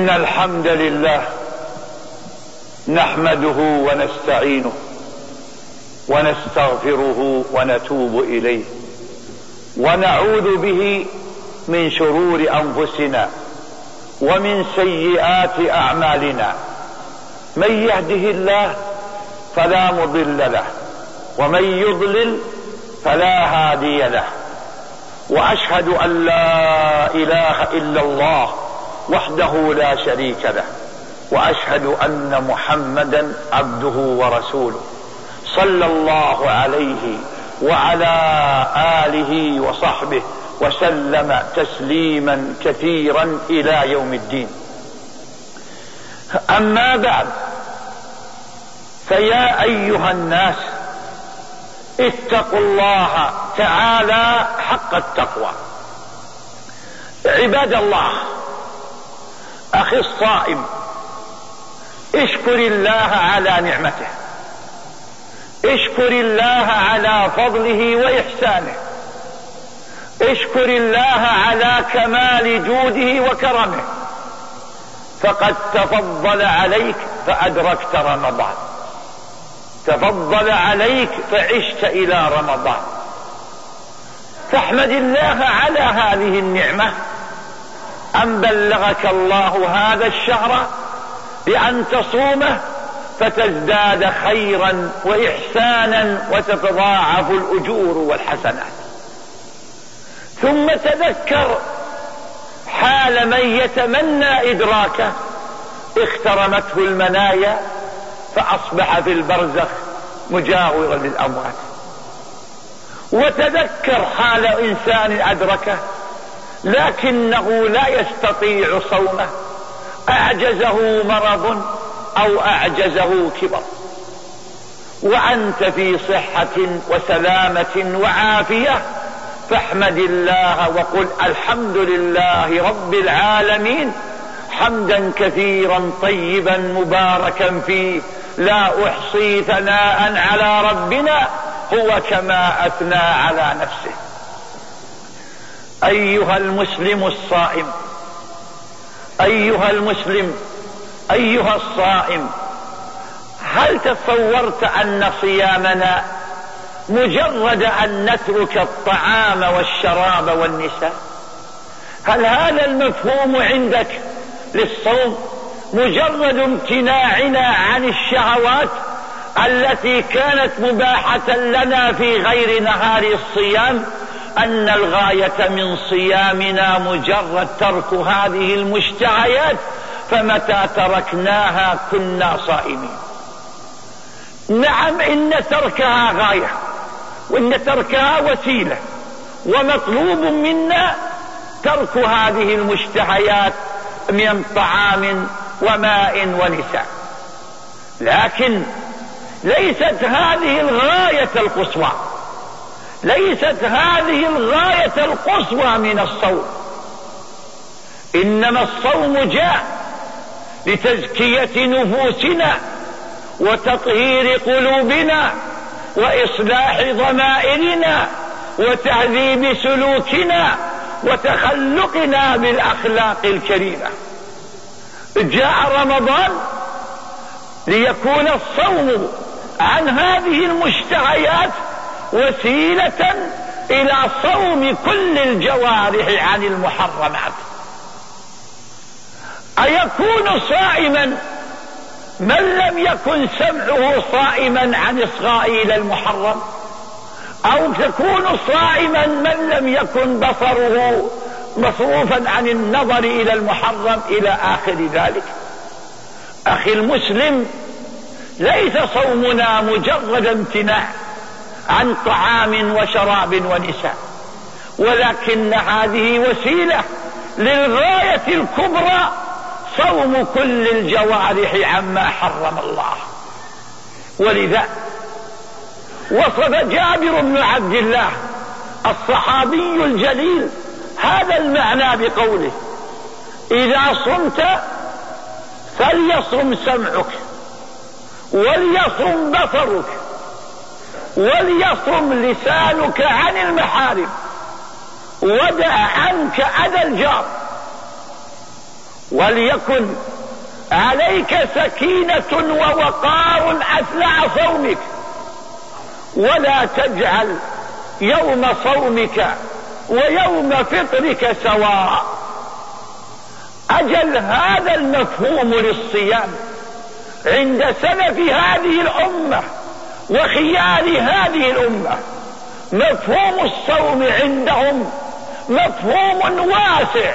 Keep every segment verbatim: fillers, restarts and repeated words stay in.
إن الحمد لله نحمده ونستعينه ونستغفره ونتوب إليه ونعوذ به من شرور أنفسنا ومن سيئات أعمالنا. من يهده الله فلا مضل له ومن يضلل فلا هادي له، وأشهد أن لا إله إلا الله وحده لا شريك له، وأشهد أن محمدا عبده ورسوله صلى الله عليه وعلى آله وصحبه وسلم تسليما كثيرا إلى يوم الدين. أما بعد، فيا أيها الناس اتقوا الله تعالى حق التقوى. عباد الله، أخي الصائم، اشكر الله على نعمته، اشكر الله على فضله وإحسانه، اشكر الله على كمال جوده وكرمه، فقد تفضل عليك فأدركت رمضان، تفضل عليك فعشت إلى رمضان. فاحمد الله على هذه النعمة أن بلغك الله هذا الشهر بأن تصومه فتزداد خيرا وإحسانا وتتضاعف الأجور والحسنات. ثم تذكر حال من يتمنى إدراكه اخترمته المنايا فأصبح في البرزخ مجاورا للأموات. وتذكر حال إنسان أدركه لكنه لا يستطيع صومه، أعجزه مرض أو أعجزه كبر، وأنت في صحة وسلامة وعافية، فاحمد الله وقل الحمد لله رب العالمين حمدا كثيرا طيبا مباركا فيه، لا أحصي ثناء على ربنا هو كما أثنى على نفسه. أيها المسلم الصائم، أيها المسلم، أيها الصائم، هل تصورت أن صيامنا مجرد أن نترك الطعام والشراب والنساء؟ هل هذا المفهوم عندك للصوم مجرد امتناعنا عن الشهوات التي كانت مباحة لنا في غير نهار الصيام، أن الغاية من صيامنا مجرد ترك هذه المشتهيات، فمتى تركناها كنا صائمين؟ نعم، إن تركها غاية، وإن تركها وسيلة، ومطلوب منا ترك هذه المشتهيات من طعام وماء ونساء، لكن ليست هذه الغاية القصوى، ليست هذه الغاية القصوى من الصوم. إنما الصوم جاء لتزكية نفوسنا وتطهير قلوبنا وإصلاح ضمائرنا وتهذيب سلوكنا وتخلقنا بالأخلاق الكريمة. جاء رمضان ليكون الصوم عن هذه المشتهيات وسيلة إلى صوم كل الجوارح عن المحرمات. أيكون صائما من لم يكن سمعه صائما عن إصغاء إلى المحرم؟ أو تكون صائما من لم يكن بصره مصروفا عن النظر إلى المحرم إلى آخر ذلك؟ أخي المسلم، ليس صومنا مجرد امتناع عن طعام وشراب ونساء، ولكن هذه وسيلة للغاية الكبرى، صوم كل الجوارح عما حرم الله. ولذا وصف جابر بن عبد الله الصحابي الجليل هذا المعنى بقوله: إذا صمت فليصم سمعك وليصم بصرك وليصم لسانك عن المحارم ودع عنك أذى الجار وليكن عليك سكينة ووقار أثناء صومك، ولا تجعل يوم صومك ويوم فطرك سواء. أجل هذا المفهوم للصيام عند سلف هذه الأمة وخيار هذه الأمة، مفهوم الصوم عندهم مفهوم واسع.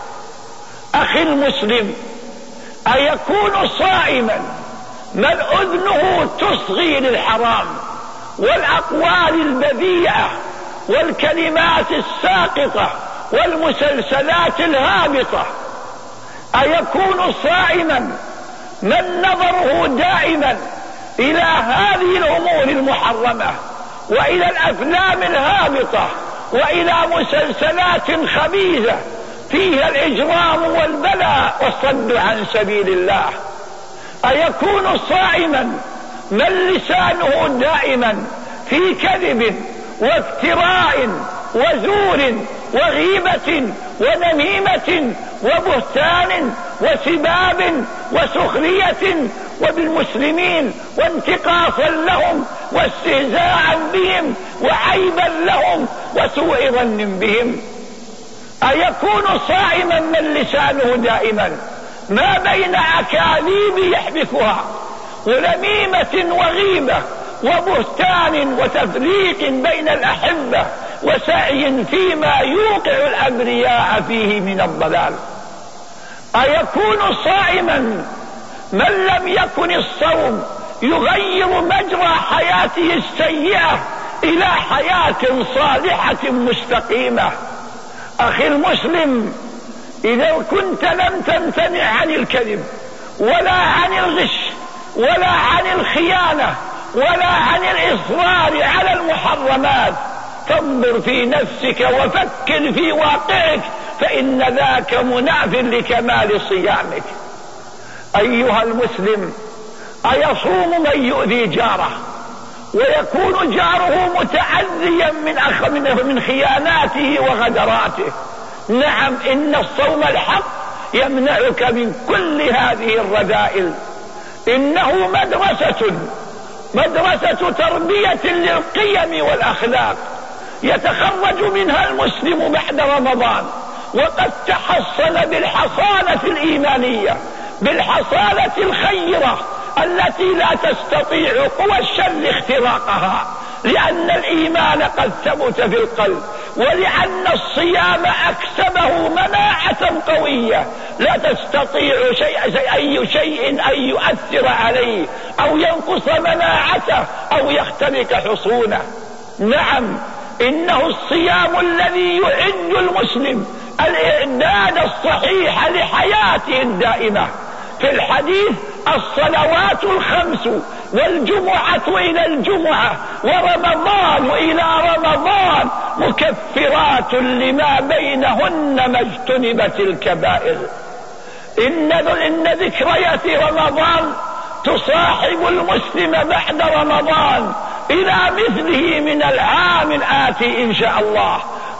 أخي المسلم، أيكون صائما من أذنه تصغي للحرام والأقوال البذيئة والكلمات الساقطة والمسلسلات الهابطة؟ أيكون صائما من نظره دائما إلى هذه الأمور المحرمة وإلى الأفلام الهابطة وإلى مسلسلات خبيثة فيها الإجرام والبلاء والصد عن سبيل الله؟ أيكون صائما من لسانه دائما في كذب وافتراء وزور وغيبة ونميمة وبهتان وسباب وسخرية وبالمسلمين وانتقاصا لهم واستهزاء بهم وعيبا لهم وسوء ظن بهم؟ أيكون صائما من لسانه دائما ما بين أكاذيب يحبكها ونميمة وغيبة وبهتان وتفريق بين الأحبة وسعي فيما يوقع الأبرياء فيه من الضلال؟ أيكون صائما من لم يكن الصوم يغير مجرى حياته السيئة إلى حياة صالحة مستقيمة؟ أخي المسلم، إذا كنت لم تمتنع عن الكذب ولا عن الغش ولا عن الخيانة ولا عن الإصرار على المحرمات، فانظر في نفسك وفكر في واقعك، فإن ذاك مناف لكمال صيامك. أيها المسلم، أيصوم من يؤذي جاره ويكون جاره متعذيا من أخ من خياناته وغدراته؟ نعم، إن الصوم الحق يمنعك من كل هذه الرذائل. إنه مدرسة مدرسة تربية للقيم والأخلاق يتخرج منها المسلم بعد رمضان وقد تحصل بالحصانة الإيمانية، بالحصانة الخيرة التي لا تستطيع قوى الشر اختراقها، لأن الإيمان قد ثبت في القلب، ولأن الصيام أكسبه مناعة قوية لا تستطيع شيء أي شيء أن يؤثر عليه أو ينقص مناعته أو يخترق حصونه. نعم، إنه الصيام الذي يعد المسلم الإعداد الصحيح لحياته الدائمة. في الحديث: الصلوات الخمس والجمعة إلى الجمعة ورمضان إلى رمضان مكفرات لما بينهن ما اجتنبت الكبائر. إن إن ذكريات رمضان تصاحب المسلم بعد رمضان إلى مثله من العام الآتي إن شاء الله،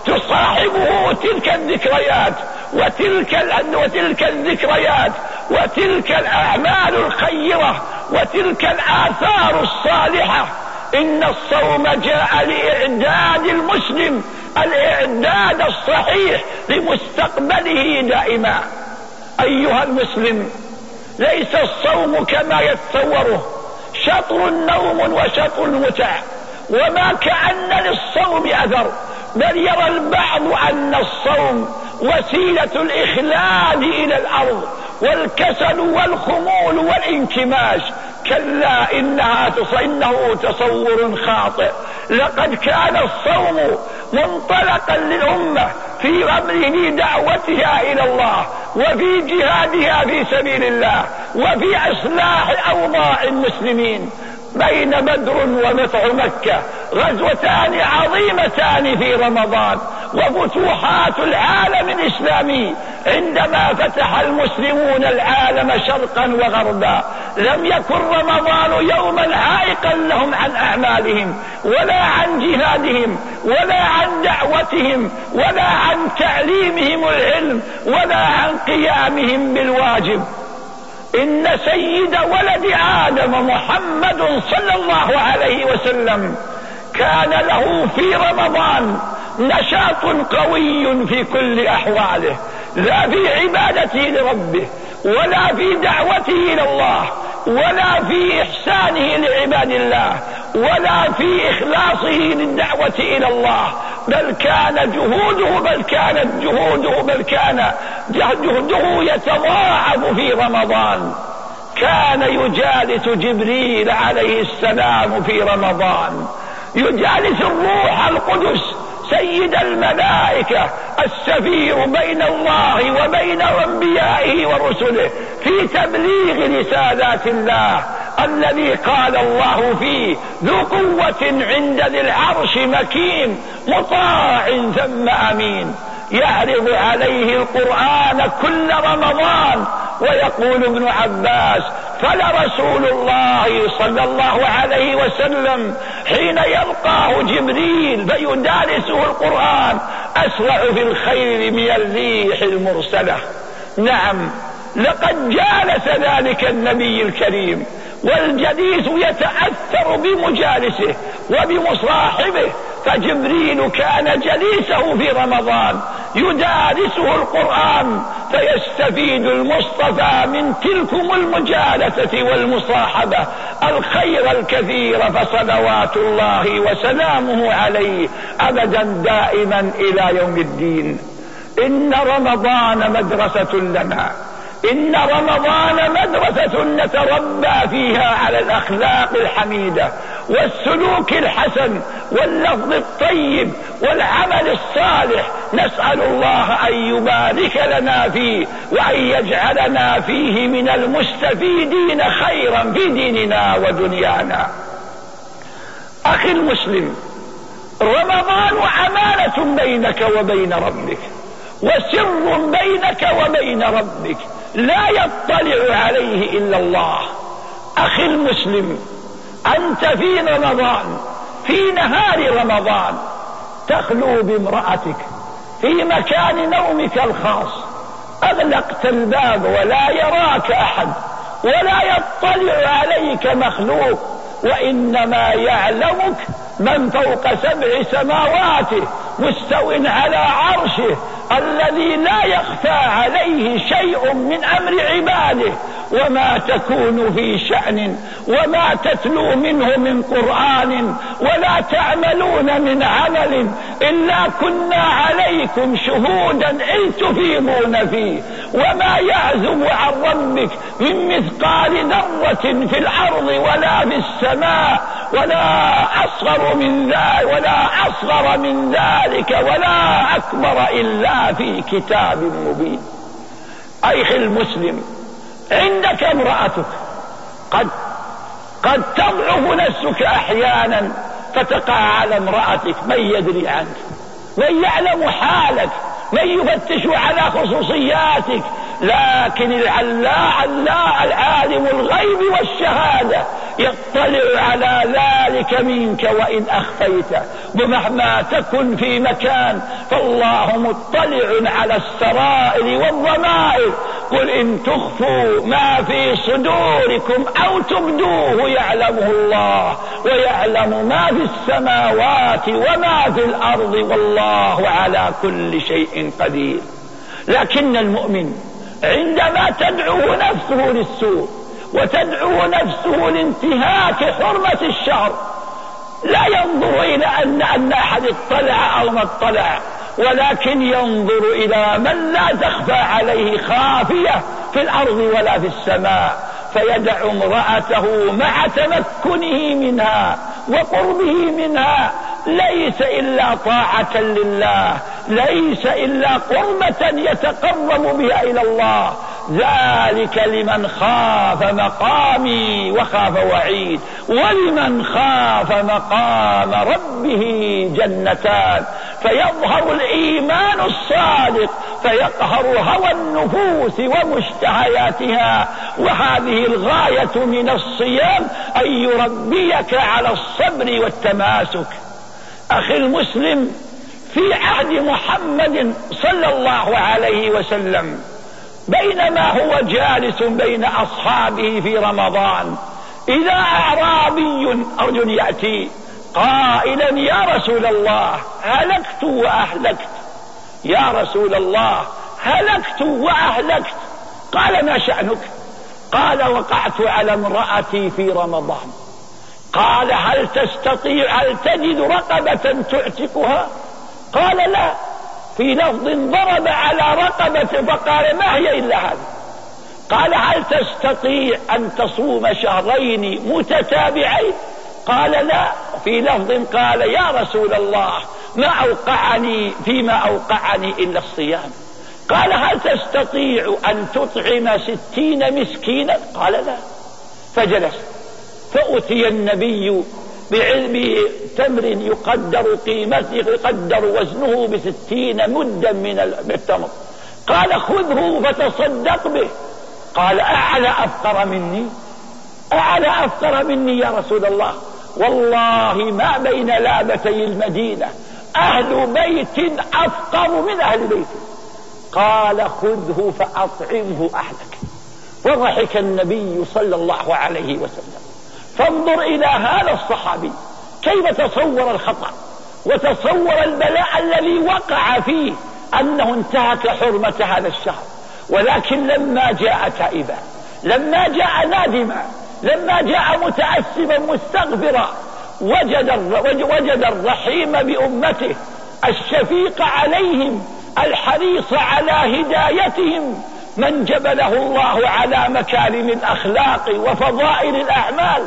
تصاحبه تلك الذكريات وتلك وتلك الذكريات وتلك الأعمال الخيرة وتلك الآثار الصالحة. إن الصوم جاء لإعداد المسلم الإعداد الصحيح لمستقبله دائما. أيها المسلم، ليس الصوم كما يتصوره شطر النوم وشطر المتع، وما كأن للصوم أثر، بل يرى البعض أن الصوم وسيلة الإخلاد إلى الأرض والكسل والخمول والانكماش. كلا، إنها إنه تصور خاطئ. لقد كان الصوم منطلقا للأمة في أمره دعوتها إلى الله وفي جهادها في سبيل الله وفي إصلاح أوضاع المسلمين. بين بدر وفتح مكة غزوتان عظيمتان في رمضان، وفتوحات العالم الإسلامي عندما فتح المسلمون العالم شرقا وغربا لم يكن رمضان يوما عائقا لهم عن أعمالهم ولا عن جهادهم ولا عن دعوتهم ولا عن تعليمهم العلم ولا عن قيامهم بالواجب. إن سيد ولد آدم محمد صلى الله عليه وسلم كان له في رمضان نشاط قوي في كل أحواله، لا في عبادته لربه ولا في دعوته إلى الله ولا في إحسانه لعباد الله ولا في إخلاصه للدعوة إلى الله، بل كان جهوده بل كانت جهوده بل كان جهده يتضاعف في رمضان. كان يجالس جبريل عليه السلام في رمضان، يجالس الروح القدس سيد الملائكة السفير بين الله وبين أنبيائه ورسله في تبليغ رسالات الله، الذي قال الله فيه ذو قوة عند ذي العرش مكين مطاع ثم أمين، يعرض عليه القرآن كل رمضان. ويقول ابن عباس فلرسول الله صلى الله عليه وسلم حين يلقاه جبريل فيدارسه القرآن أسرع في الخير من الريح المرسلة. نعم، لقد جالس ذلك النبي الكريم، والجليس يتأثر بمجالسه وبمصاحبه، فجبريل كان جليسه في رمضان يدارسه القرآن، فيستفيد المصطفى من تلكم المجالسة والمصاحبة الخير الكثير، فصلوات الله وسلامه عليه أبدا دائما إلى يوم الدين. إن رمضان مدرسة لنا، إن رمضان مدرسة نتربى فيها على الأخلاق الحميدة والسلوك الحسن واللفظ الطيب والعمل الصالح. نسأل الله أن يبارك لنا فيه وأن يجعلنا فيه من المستفيدين خيرا في ديننا ودنيانا. أخي المسلم، رمضان أمانة بينك وبين ربك، وسر بينك وبين ربك لا يطلع عليه إلا الله. أخي المسلم، أنت في رمضان، في نهار رمضان، تخلو بامرأتك في مكان نومك الخاص، أغلقت الباب ولا يراك أحد ولا يطلع عليك مخلوق، وإنما يعلمك من فوق سبع سماواته مستو على عرشه، الذي لا يخفى عليه شيء من أمر عباده. وما تكون في شأن وما تتلو منه من قرآن ولا تعملون من عمل إلا كنا عليكم شهودا إذ تفيضون فيه، وما يعزب عن ربك من مثقال ذرة في الأرض ولا في السماء ولا أصغر من ذلك ولا أصغر من ذلك ولا أكبر إلا في كتاب مبين. أيها المسلم، عندك امرأتك، قد قد تضعف نفسك أحيانا فتقع على امرأتك، من يدري عنك، من يعلم حالك، من يفتش على خصوصياتك، لكن العلاء العلاء العالم الغيب والشهادة يطلع على ذلك منك وإن أخفيته. ومهما تكن في مكان فالله مطلع على السرائر والضمائر. قل إن تخفوا ما في صدوركم أو تبدوه يعلمه الله، ويعلم ما في السماوات وما في الأرض، والله على كل شيء قدير. لكن المؤمن عندما تدعو نفسه للسوء وتدعو نفسه لانتهاك حرمة الشهر لا ينظر إلى أن أن أحد اطلع أو ما اطلع، ولكن ينظر إلى من لا تخفى عليه خافية في الأرض ولا في السماء، فيدع امرأته مع تمكنه منها وقربه منها، ليس إلا طاعة لله، ليس إلا قربة يتقرب بها إلى الله. ذلك لمن خاف مقامي وخاف وعيد، ولمن خاف مقام ربه جنتان. فيظهر الإيمان الصادق فيقهر هوى النفوس ومشتهياتها. وهذه الغاية من الصيام، أن يربيك على الصبر والتماسك. أخي المسلم، في عهد محمد صلى الله عليه وسلم بينما هو جالس بين أصحابه في رمضان، إذا أعرابي أرجل يأتي قائلا: يا رسول الله هلكت وأهلكت، يا رسول الله هلكت وأهلكت. قال: ما شأنك؟ قال: وقعت على امرأتي في رمضان. قال: هل تستطيع، هل تجد رقبة تعتقها؟ قال: لا. في لفظ ضرب على رقبة فقال: ما هي إلا هذه. قال: هل تستطيع أن تصوم شهرين متتابعين؟ قال: لا. في لفظ قال: يا رسول الله ما أوقعني فيما أوقعني إلا الصيام. قال: هل تستطيع أن تطعم ستين مسكينا؟ قال: لا. فجلس، فأتي النبي بعلم تمر يقدر قيمته، يقدر وزنه بستين مدا من التمر. قال: خذه فتصدق به. قال: أعلى أفقر مني، أعلى أفقر مني يا رسول الله، والله ما بين لابتي المدينة أهل بيت أفقر من أهل بيتي. قال: خذه فأطعمه أهلك. وضحك النبي صلى الله عليه وسلم. فانظر إلى هذا الصحابي كيف تصور الخطأ وتصور البلاء الذي وقع فيه، أنه انتهك حرمة هذا الشهر. ولكن لما جاء تائبا، لما جاء نادما، لما جاء متأسفا مستغفرا، وجد وجد الرحيم بأمته، الشفيق عليهم، الحريص على هدايتهم، من جبله الله على مكارم الأخلاق وفضائل الأعمال.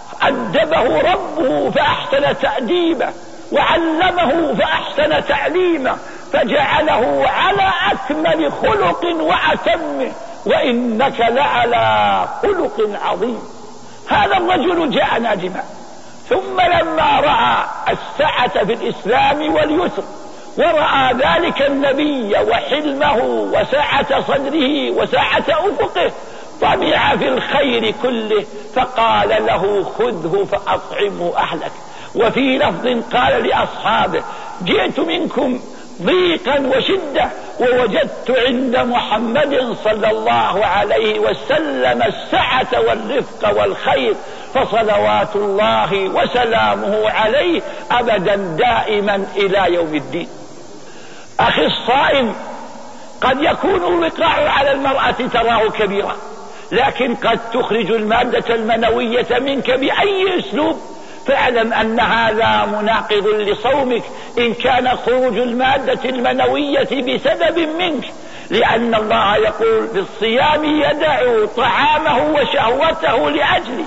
أدبه ربه فأحسن تأديبه، وعلمه فأحسن تعليمه، فجعله على أكمل خلق وأتمه، وإنك لعلى خلق عظيم. هذا الرجل جاء نادما، ثم لما رأى السعة في الإسلام واليسر، ورأى ذلك النبي وحلمه وسعة صدره وسعة أفقه، طمع في الخير كله، فقال له: خذه فأطعمه أهلك. وفي لفظ قال لأصحابه: جئت منكم ضيقا وشدة، ووجدت عند محمد صلى الله عليه وسلم السعة والرفق والخير، فصلوات الله وسلامه عليه أبدا دائما إلى يوم الدين. أخي الصائم، قد يكون الوقاع على المرأة تراه كبيرا، لكن قد تخرج المادة المنوية منك بأي أسلوب، فاعلم أن هذا مناقض لصومك إن كان خروج المادة المنوية بسبب منك، لأن الله يقول في الصيام: يدع طعامه وشهوته لأجلي،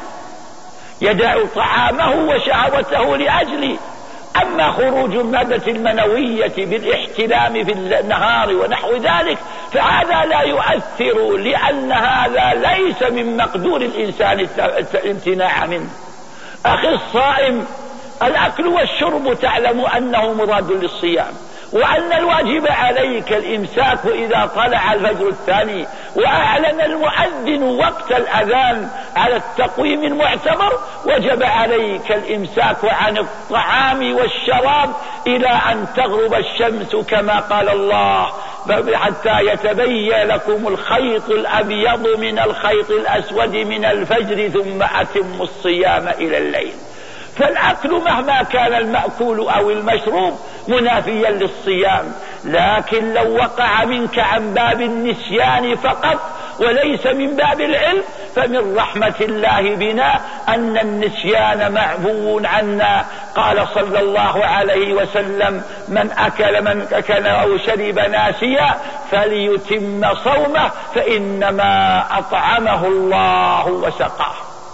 يدع طعامه وشهوته لأجلي. أما خروج المادة المنوية بالاحتلام في النهار ونحو ذلك فهذا لا يؤثر، لأن هذا ليس من مقدور الإنسان الامتناع منه. أخي الصائم، الأكل والشرب تعلم أنه مراد للصيام، وأن الواجب عليك الإمساك إذا طلع الفجر الثاني وأعلن المؤذن وقت الأذان على التقويم المعتبر، وجب عليك الإمساك عن الطعام والشراب إلى أن تغرب الشمس، كما قال الله: حتى يتبين لكم الخيط الأبيض من الخيط الأسود من الفجر ثم أتموا الصيام إلى الليل. فالأكل مهما كان المأكول أو المشروب منافيا للصيام، لكن لو وقع منك عن باب النسيان فقط وليس من باب العلم، فمن رحمة الله بنا أن النسيان معفو عنا. قال صلى الله عليه وسلم: من أكل من أكل أو شرب ناسيا فليتم صومه، فإنما أطعمه الله وسقاه.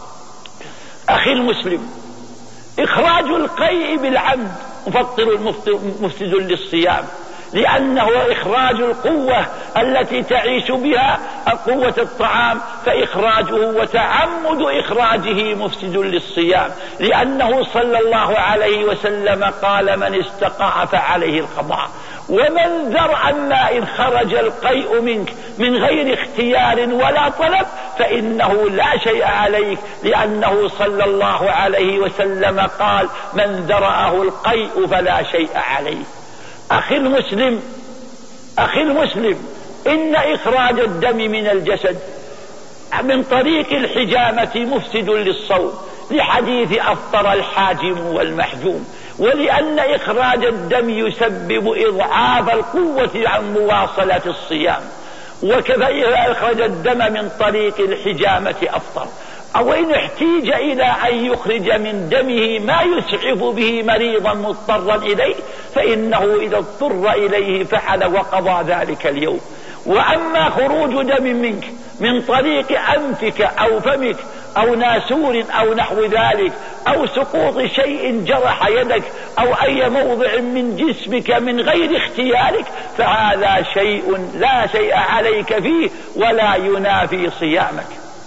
أخي المسلم، إخراج القيء بالعمد مفطر مفسد للصيام، لأنه إخراج القوة التي تعيش بها قوة الطعام، فإخراجه وتعمد إخراجه مفسد للصيام، لأنه صلى الله عليه وسلم قال: من استقاع فعليه القضاء. ومن ذرع ماء خرج القيء منك من غير اختيار ولا طلب فإنه لا شيء عليك، لأنه صلى الله عليه وسلم قال: من ذرعه القيء فلا شيء عليه. أخي المسلم أخي المسلم إن إخراج الدم من الجسد من طريق الحجامة مفسد للصوم، لحديث أفطر الحاجم والمحجوم، ولأن إخراج الدم يسبب إضعاف القوة عن مواصلة الصيام، وكذا إخراج الدم من طريق الحجامة أفطر. أو إن احتيج إلى أن يخرج من دمه ما يسعف به مريضا مضطرا إليه فإنه إذا اضطر إليه فعل وقضى ذلك اليوم. وأما خروج دم منك من طريق أنفك أو فمك أو ناسور أو نحو ذلك، أو سقوط شيء جرح يدك أو أي موضع من جسمك من غير اختيارك، فهذا شيء لا شيء عليك فيه ولا ينافي صيامك.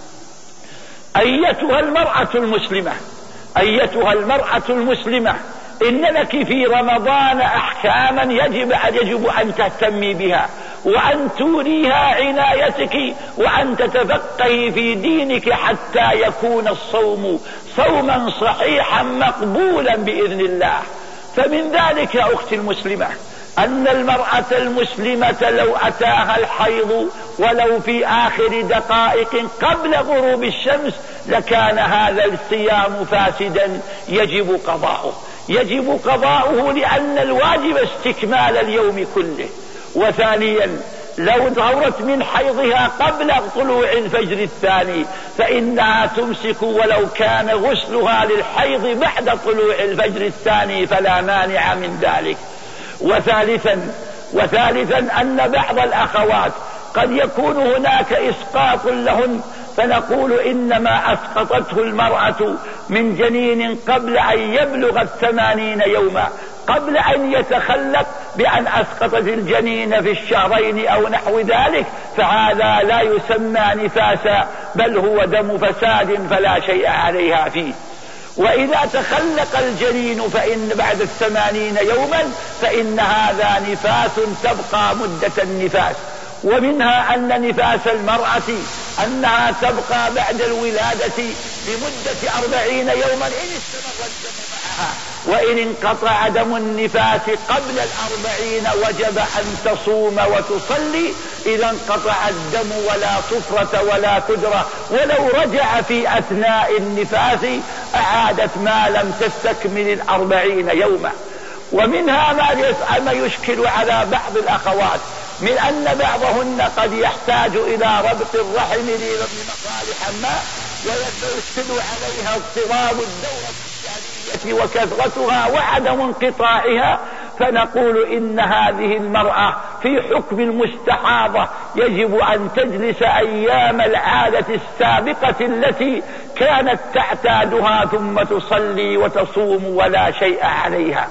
أيتها المرأة المسلمة أيتها المرأة المسلمة إن لك في رمضان أحكاما يجب يجب أن تهتمي بها، وأن توليها عنايتك، وأن تتفقهي في دينك حتى يكون الصوم صوما صحيحا مقبولا بإذن الله. فمن ذلك يا أختي المسلمة أن المرأة المسلمة لو أتاها الحيض ولو في آخر دقائق قبل غروب الشمس لكان هذا الصيام فاسدا يجب قضاؤه يجب قضاؤه لأن الواجب استكمال اليوم كله. وثانيا لو ظهرت من حيضها قبل طلوع الفجر الثاني فإنها تمسك ولو كان غسلها للحيض بعد طلوع الفجر الثاني فلا مانع من ذلك. وثالثا وثالثا أن بعض الأخوات قد يكون هناك إسقاط لهن، فنقول إنما أسقطته المرأة من جنين قبل أن يبلغ الثمانين يوما، قبل أن يتخلق بأن أسقطت الجنين في الشهرين أو نحو ذلك، فهذا لا يسمى نفاسا بل هو دم فساد فلا شيء عليها فيه. وإذا تخلق الجنين فإن بعد الثمانين يوما فإن هذا نفاس تبقى مدة النفاس. ومنها أن نفاس المرأة أنها تبقى بعد الولادة لمدة أربعين يوما إن استمر الدم معها، وإن انقطع دم النفاس قبل الأربعين وجب أن تصوم وتصلي إذا انقطع الدم ولا صفرة ولا قدرة، ولو رجع في أثناء النفاس أعادت ما لم تستكمل الأربعين يوما. ومنها ما يشكل على بعض الأخوات من أن بعضهن قد يحتاج إلى ربط الرحم لمصالح ما، ويشكل عليها اضطراب الدورة الشهرية وكثرتها وعدم انقطاعها، فنقول إن هذه المرأة في حكم المستحاضة يجب أن تجلس أيام العادة السابقة التي كانت تعتادها ثم تصلي وتصوم ولا شيء عليها.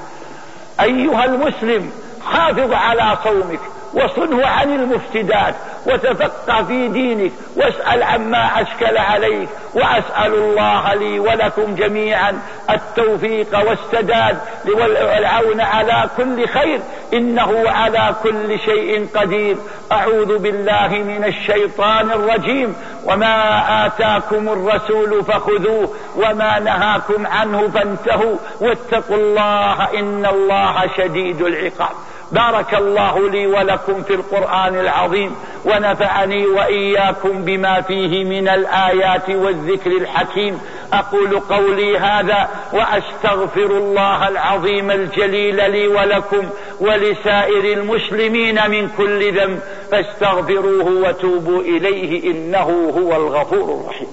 أيها المسلم حافظ على صومك وصنه عن المفسدات وتفقه في دينك واسأل عما أشكل عليك، وأسأل الله لي ولكم جميعا التوفيق والسداد والعون على كل خير إنه على كل شيء قدير. أعوذ بالله من الشيطان الرجيم. وما آتاكم الرسول فخذوه وما نهاكم عنه فانتهوا واتقوا الله إن الله شديد العقاب. بارك الله لي ولكم في القرآن العظيم ونفعني وإياكم بما فيه من الآيات والذكر الحكيم. أقول قولي هذا وأستغفر الله العظيم الجليل لي ولكم ولسائر المسلمين من كل ذنب فاستغفروه وتوبوا إليه إنه هو الغفور الرحيم.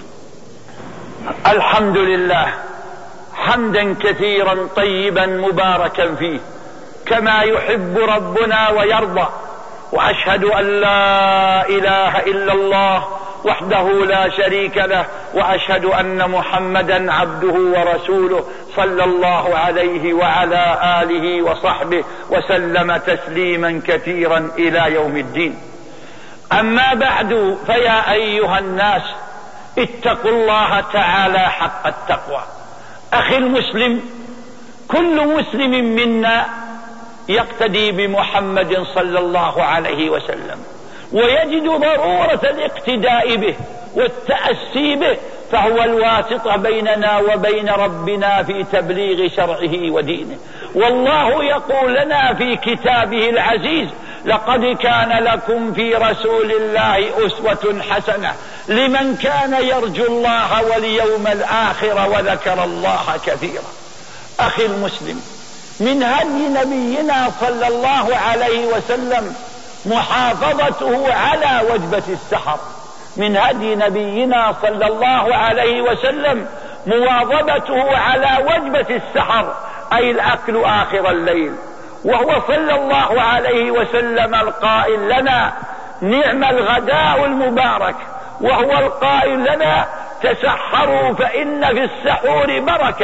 الحمد لله حمدا كثيرا طيبا مباركا فيه كما يحب ربنا ويرضى، وأشهد أن لا إله إلا الله وحده لا شريك له، وأشهد أن محمدا عبده ورسوله صلى الله عليه وعلى آله وصحبه وسلم تسليما كثيرا إلى يوم الدين. أما بعد فيا أيها الناس اتقوا الله تعالى حق التقوى. أخي المسلم كل مسلم منا يقتدي بمحمد صلى الله عليه وسلم ويجد ضرورة الاقتداء به والتأسي به، فهو الواسطة بيننا وبين ربنا في تبليغ شرعه ودينه. والله يقول لنا في كتابه العزيز: لقد كان لكم في رسول الله أسوة حسنة لمن كان يرجو الله واليوم الآخر وذكر الله كثيرا. أخي المسلم، من هدي نبينا صلى الله عليه وسلم محافظته على وجبة السحر. من هدي نبينا صلى الله عليه وسلم مواظبته على وجبة السحر، أي الأكل آخر الليل. وهو صلى الله عليه وسلم القائل لنا: نعم الغداء المبارك. وهو القائل لنا: تسحروا فإن في السحور بركة،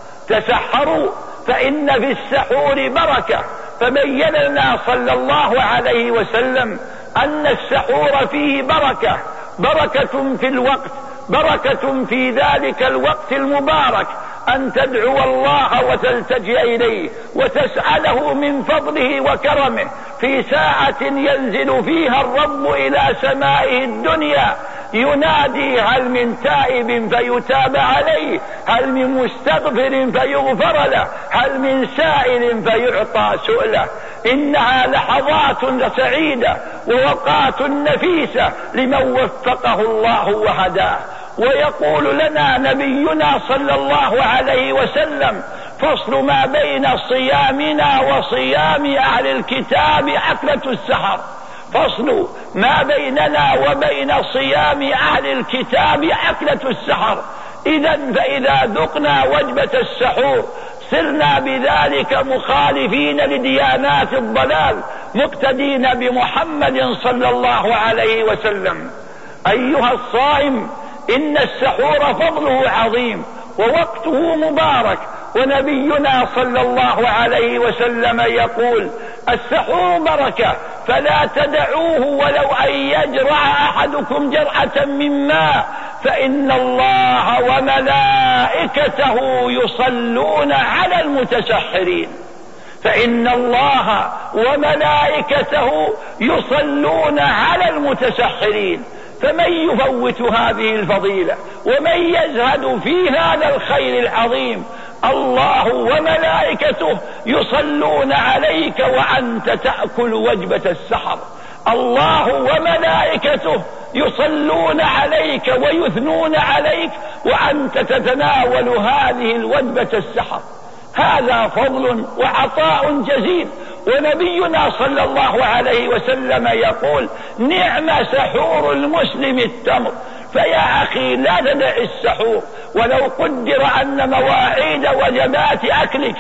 تسحروا فإن في السحور بركة. فبين لنا صلى الله عليه وسلم أن السحور فيه بركة، بركة في الوقت، بركة في ذلك الوقت المبارك، أن تدعو الله وتلتجئ إليه وتسأله من فضله وكرمه في ساعة ينزل فيها الرب إلى سمائه الدنيا ينادي: هل من تائب فيتاب عليه، هل من مستغفر فيغفر له، هل من سائل فيعطى سؤله. إنها لحظات سعيدة ووقات نفيسة لمن وفقه الله وهداه. ويقول لنا نبينا صلى الله عليه وسلم: فصل ما بين صيامنا وصيام أهل الكتاب أكلة السحر. فصل ما بيننا وبين صيام أهل الكتاب أكلة السحر. إذن فإذا ذقنا وجبة السحور صرنا بذلك مخالفين لديانات الضلال مقتدين بمحمد صلى الله عليه وسلم. أيها الصائم، إن السحور فضله عظيم ووقته مبارك، ونبينا صلى الله عليه وسلم يقول: السحور بركة فلا تدعوه ولو أن يجرع أحدكم جرعة من ماء، فإن الله وملائكته يصلون على المتسحرين. فإن الله وملائكته يصلون على المتسحرين. فمن يفوت هذه الفضيلة ومن يزهد في هذا الخير العظيم؟ الله وملائكته يصلون عليك وأنت تأكل وجبة السحر. الله وملائكته يصلون عليك ويثنون عليك وأنت تتناول هذه الوجبة السحر. هذا فضل وعطاء جزيل. ونبينا صلى الله عليه وسلم يقول: نعم سحور المسلم التمر. فيا أخي، لا تدع السحور، ولو قدر أن مواعيد وجبات أكلك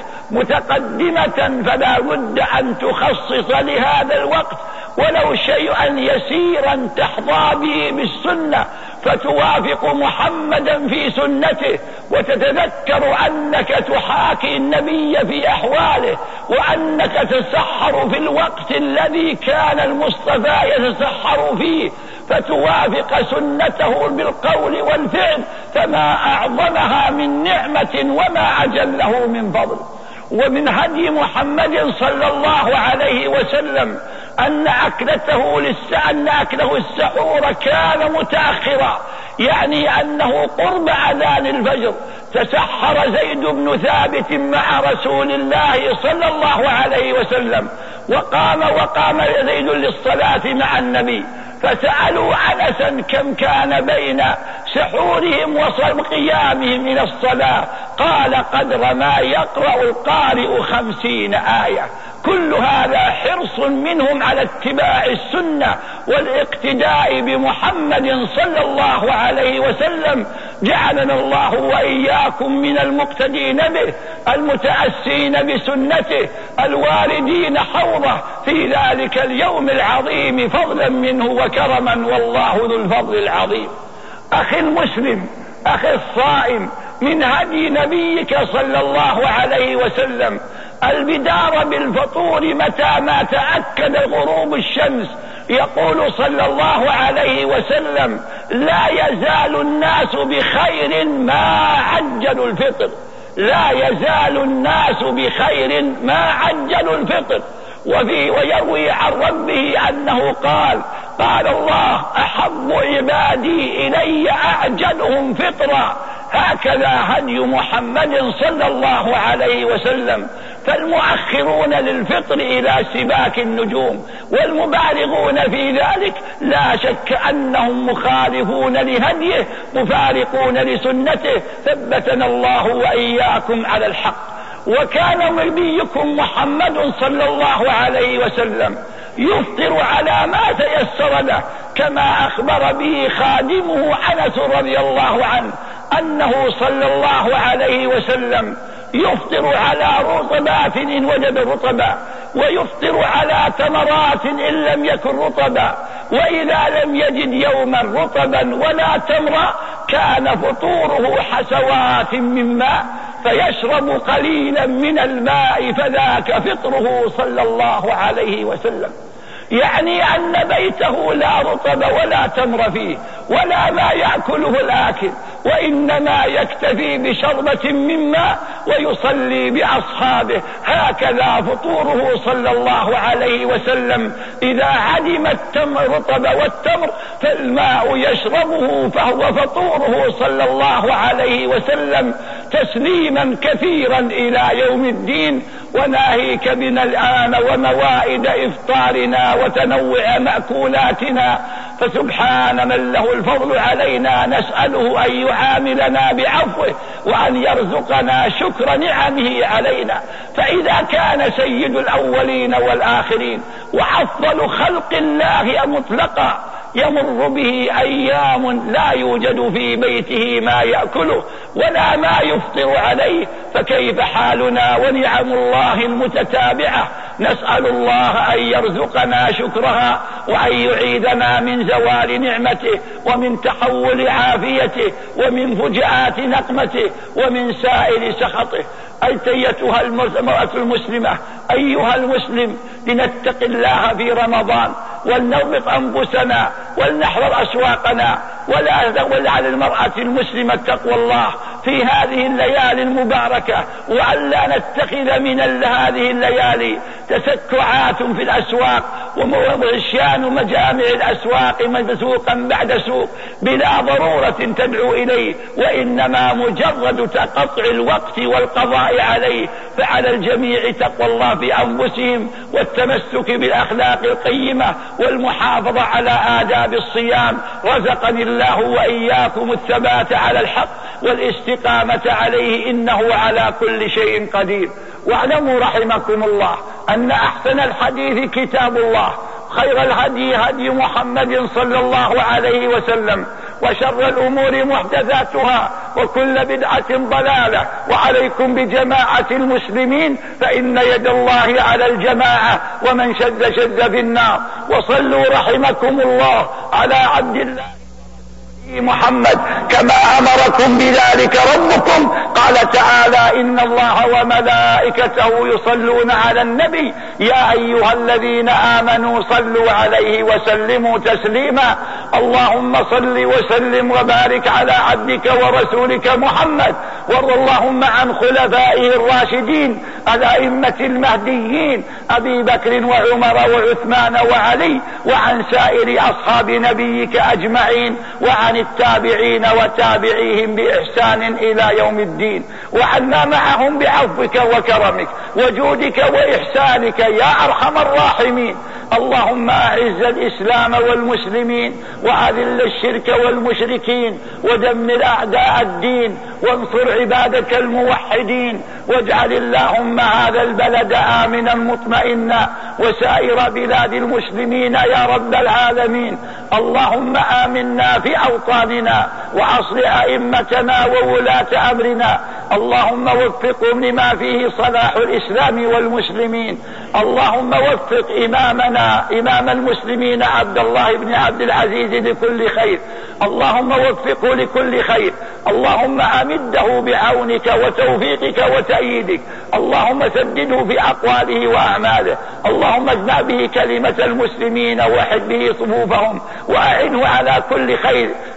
متقدمة فلا بد أن تخصص لهذا الوقت ولو شيئا يسيرا تحظى به بالسنة، فتوافق محمدا في سنته وتتذكر أنك تحاكي النبي في أحواله، وأنك تسحر في الوقت الذي كان المصطفى يتسحر فيه، فتوافق سنته بالقول والفعل، فما أعظمها من نعمة وما أجله من فضل. ومن هدي محمد صلى الله عليه وسلم أن أكلته أن أكله السحور كان متأخرا، يعني أنه قرب أذان الفجر. تسحر زيد بن ثابت مع رسول الله صلى الله عليه وسلم، وقام وقام زيد للصلاة مع النبي، فسألوا أنسا كم كان بين سحورهم وقيامهم إلى الصلاة، قال: قدر ما يقرأ القارئ خمسين آية. كل هذا حرص منهم على اتباع السنة والاقتداء بمحمد صلى الله عليه وسلم. جعلنا الله وإياكم من المقتدين به، المتأسين بسنته، الواردين حوضه في ذلك اليوم العظيم فضلا منه وكرما، والله ذو الفضل العظيم. أخي المسلم، أخي الصائم، من هدي نبيك صلى الله عليه وسلم البدار بالفطور متى ما تأكد غروب الشمس. يقول صلى الله عليه وسلم: لا يزال الناس بخير ما عجلوا الفطر. لا يزال الناس بخير ما عجلوا الفطر. وفي ويروي عن ربه أنه قال قال الله أحب عبادي إلي أعجلهم فطرا. هكذا هدي محمد صلى الله عليه وسلم. فالمؤخرون للفطر إلى سباك النجوم والمبالغون في ذلك لا شك أنهم مخالفون لهديه مفارقون لسنته. ثبتنا الله وإياكم على الحق. وكان نبيكم محمد صلى الله عليه وسلم يفطر على ما تيسر له، كما أخبر به خادمه أنس رضي الله عنه أنه صلى الله عليه وسلم يفطر على رطبات إن وجد رطبا، ويفطر على تمرات إن لم يكن رطبا، وإذا لم يجد يوما رطبا ولا تمرا كان فطوره حسوات من ماء فيشرب قليلا من الماء فذاك فطره صلى الله عليه وسلم. يعني أن بيته لا رطب ولا تمر فيه ولا ما يأكله الآكل، وإنما يكتفي بشربة من ماء ويصلي بأصحابه. هكذا فطوره صلى الله عليه وسلم. إذا عدم التمر رطب والتمر فالماء يشربه، فهو فطوره صلى الله عليه وسلم تسليما كثيرا إلى يوم الدين. وناهيك بنا الآن وموائد إفطارنا وتنوع مأكولاتنا، فسبحان من له الفضل علينا نسأله أن يعاملنا بعفوه وأن يرزقنا شكر نعمه علينا. فإذا كان سيد الأولين والآخرين وأفضل خلق الله مطلقا يمر به أيام لا يوجد في بيته ما يأكله ولا ما يفطر عليه، فكيف حالنا ونعم الله المتتابعة؟ نسأل الله أن يرزقنا شكرها وأن يعيدنا من زوال نعمته ومن تحول عافيته ومن فجعات نقمته ومن سائر سخطه. أيتها المرأة المسلمة أيها المسلم، لنتق الله في رمضان ولنضبط أنفسنا ولنحضر أسواقنا، ولا على المرأة المسلمة تقوى الله في هذه الليالي المباركة، وألا نتخذ من هذه الليالي تسكعات في الأسواق وغشيان مجامع الأسواق سوقا بعد سوق بلا ضرورة تدعو إليه، وإنما مجرد تقطع الوقت والقضاء عليه. فعلى الجميع تقوى الله في أنفسهم والتمسك بالأخلاق القيمة والمحافظة على آداب الصيام. رزقني الله وإياكم الثبات على الحق والاستقامة عليه، إنه على كل شيء قدير. واعلموا رحمكم الله أن أحسن الحديث كتاب الله، خير الهدي هدي محمد صلى الله عليه وسلم، وشر الأمور محدثاتها وكل بدعة ضلالة. وعليكم بجماعة المسلمين فإن يد الله على الجماعة، ومن شد شد في النار. وصلوا رحمكم الله على عبد الله محمد كما أمركم بذلك ربكم. قال تعالى إن الله وملائكته يصلون على النبي يا أيها الذين آمنوا صلوا عليه وسلموا تسليما. اللهم صل وسلم وبارك على عبدك ورسولك محمد، وارض اللهم عن خلفائه الراشدين الأئمة المهديين أبي بكر وعمر وعثمان وعلي، وعن سائر أصحاب نبيك أجمعين، وعن التابعين وتابعيهم بإحسان إلى يوم الدين، وعنا معهم بعفوك وكرمك وجودك وإحسانك يا أرحم الراحمين. اللهم أعز الإسلام والمسلمين وأذل الشرك والمشركين ودمر أعداء الدين وانصر عبادك الموحدين، واجعل اللهم هذا البلد آمنا مطمئنا وسائر بلاد المسلمين يا رب العالمين. اللهم آمنا في أوطاننا وأصلح أئمتنا وولاة أمرنا، اللهم وفقهم لما فيه صلاح الإسلام والمسلمين. اللهم وفق إمامنا إمام المسلمين عبد الله بن عبد العزيز لكل خير، اللهم وفقه لكل خير، اللهم أمده بعونك وتوفيقك وتأييدك، اللهم سدده في أقواله وأعماله، اللهم اجمع به كلمة المسلمين ووحد به صفوفهم وأعنه على كل خير.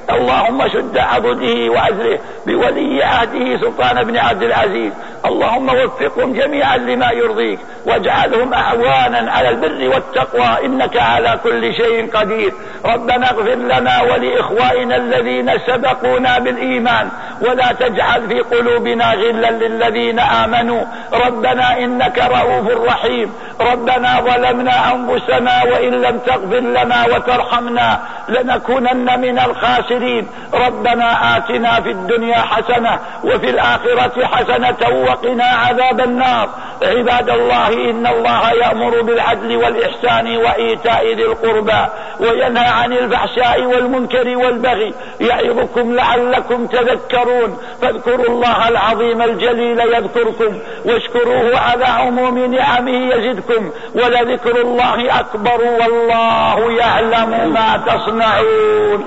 اللهم شد عضده وأجره بولي عهده سلطان بن عبد العزيز، اللهم وفقهم جميعا لما يرضيك واجعلهم أعوانا على البر والتقوى إنك على كل شيء قدير. ربنا اغفر لنا ولإخوائنا الذين سبقونا بالإيمان ولا تجعل في قلوبنا غلا للذين آمنوا ربنا إنك رؤوف رحيم. ربنا ظلمنا أنفسنا وإن لم تغفر لنا وترحمنا لنكونن من الخاسرين. ربنا آتنا في الدنيا حسنة وفي الآخرة حسنة وقنا عذاب النار. عباد الله، إن الله يأمر بالعدل والإحسان وإيتاء ذي القربى وينهى عن الفحشاء والمنكر والبغي يعظكم لعلكم تذكرون. فاذكروا الله العظيم الجليل يذكركم واشكروه على عموم نعمه يزدكم ولذكر الله أكبر والله يعلم ما تصنعون.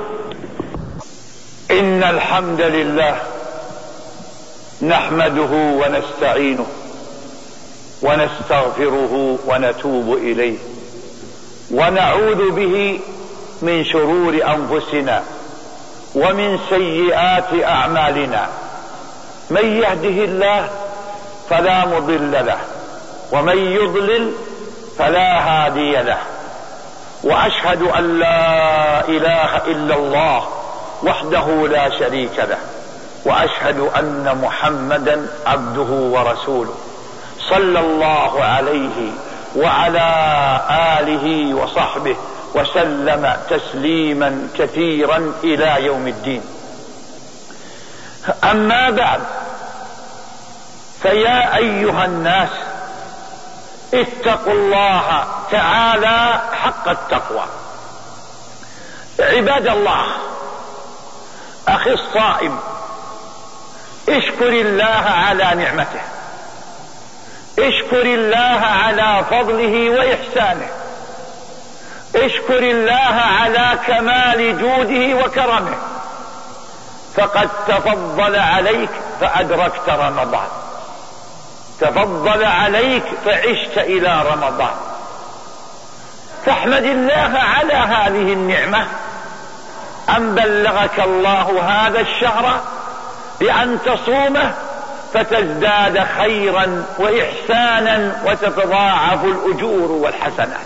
إن الحمد لله نحمده ونستعينه ونستغفره ونتوب إليه ونعوذ به من شرور أنفسنا ومن سيئات أعمالنا. من يهده الله فلا مضل له ومن يضلل فلا هادي له. وأشهد أن لا إله إلا الله وحده لا شريك له وأشهد أن محمدا عبده ورسوله صلى الله عليه وعلى آله وصحبه وسلم تسليما كثيرا إلى يوم الدين. أما بعد، فيا أيها الناس اتقوا الله تعالى حق التقوى. عباد الله، أخي الصائم، اشكر الله على نعمته، اشكر الله على فضله وإحسانه، اشكر الله على كمال جوده وكرمه، فقد تفضل عليك فأدركت رمضان، تفضل عليك فعشت إلى رمضان. فاحمد الله على هذه النعمة أن بلغك الله هذا الشهر بأن تصومه فتزداد خيرا وإحسانا وتتضاعف الأجور والحسنات.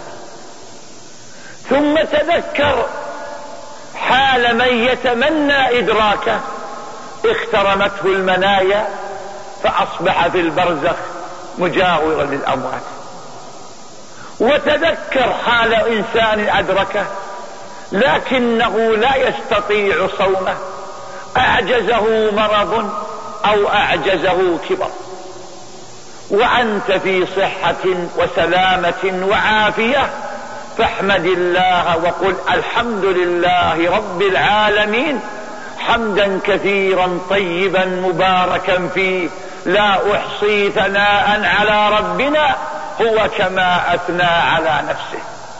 ثم تذكر حال من يتمنى إدراكه اخترمته المنايا فأصبح في البرزخ مجاورا للأموات. وتذكر حال إنسان أدركه لكنه لا يستطيع صومه، أعجزه مرض أو أعجزه كبر، وأنت في صحة وسلامة وعافية، فاحمد الله وقل الحمد لله رب العالمين حمدا كثيرا طيبا مباركا فيه لا أحصي ثناء على ربنا هو كما أثنى على نفسه.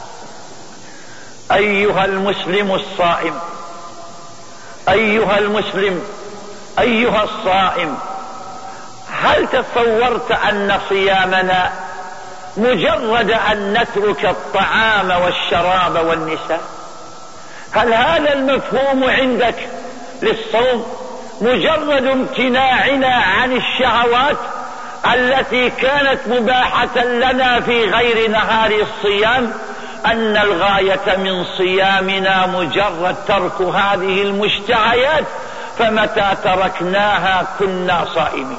أيها المسلم الصائم، أيها المسلم، أيها الصائم، هل تصورت أن صيامنا مجرد أن نترك الطعام والشراب والنساء؟ هل هذا المفهوم عندك للصوم مجرد امتناعنا عن الشهوات التي كانت مباحة لنا في غير نهار الصيام، أن الغاية من صيامنا مجرد ترك هذه المشتهيات، فمتى تركناها كنا صائمين؟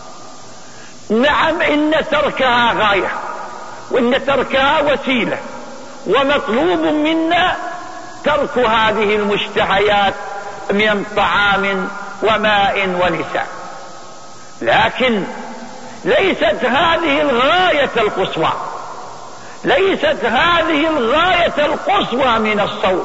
نعم، إن تركها غاية وإن تركها وسيلة، ومطلوب منا ترك هذه المشتهيات من طعام وماء ونساء، لكن ليست هذه الغاية القصوى، ليست هذه الغاية القصوى من الصوم.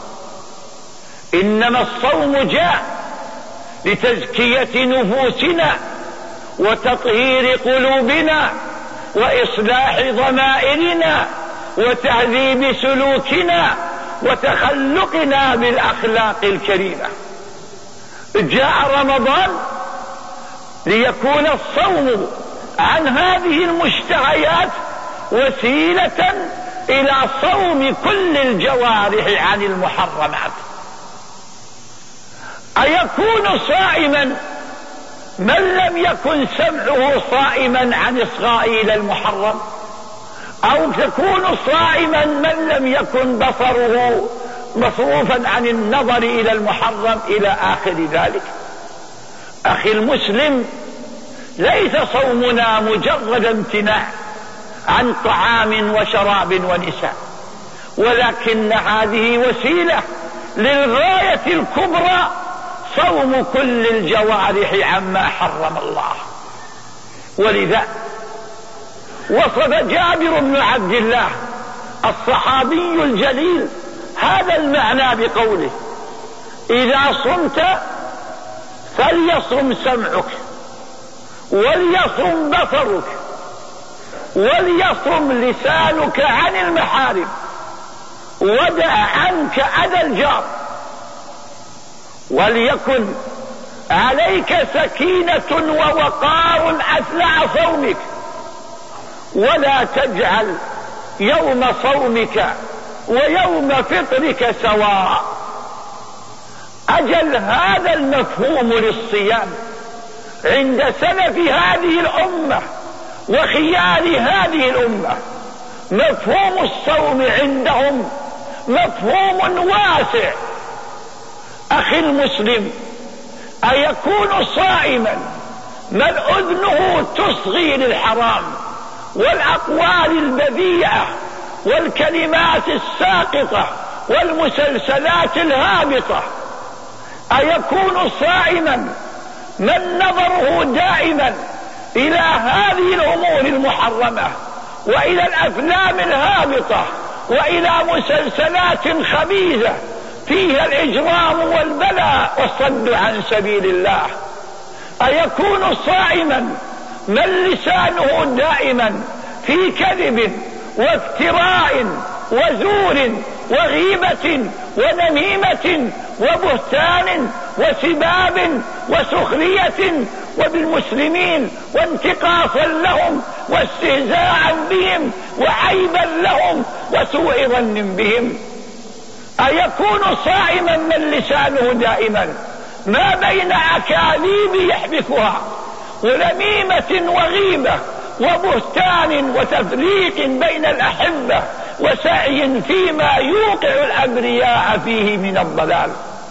إنما الصوم جاء لتزكية نفوسنا وتطهير قلوبنا وإصلاح ضمائرنا وتهذيب سلوكنا وتخلقنا بالأخلاق الكريمة. جاء رمضان ليكون الصوم عن هذه المشتهيات وسيلة إلى صوم كل الجوارح عن المحرمات. أيكون صائما من لم يكن سمعه صائما عن إصغاء إلى المحرم؟ أو تكون صائما من لم يكن بصره مصروفا عن النظر إلى المحرم إلى آخر ذلك؟ أخي المسلم، ليس صومنا مجرد امتناع عن طعام وشراب ونساء، ولكن هذه وسيلة للغاية الكبرى، صوم كل الجوارح عما حرم الله. ولذا وصف جابر بن عبد الله الصحابي الجليل هذا المعنى بقوله: إذا صمت فليصم سمعك، وليصم بصرك، وليصم لسانك عن المحارم، ودع عنك أذى الجار، وليكن عليك سكينة ووقار أثناء صومك، ولا تجعل يوم صومك ويوم فطرك سواء. أجل هذا المفهوم للصيام عند سلف هذه الأمة وخيار هذه الأمة، مفهوم الصوم عندهم مفهوم واسع. أخي المسلم، أيكون صائما من أذنه تصغي للحرام والأقوال البذيئة والكلمات الساقطة والمسلسلات الهابطة؟ أيكون صائما من نظره دائما إلى هذه الأمور المحرمة وإلى الأفلام الهابطة وإلى مسلسلات خبيثة فيها الإجرام والبلاء والصد عن سبيل الله؟ أيكون صائما من لسانه دائما في كذب وافتراء وزور وغيبة ونميمة وبهتان وسباب وسخرية وبالمسلمين وانتقاصا لهم واستهزاء بهم وعيبا لهم وسوء ظن بهم؟ أيكون صائما من لسانه دائما ما بين أكاذيب يحبكها ونميمة وغيبة وبهتان وتفريق بين الأحبة وسعي فيما يوقع الأبرياء فيه من الضلال؟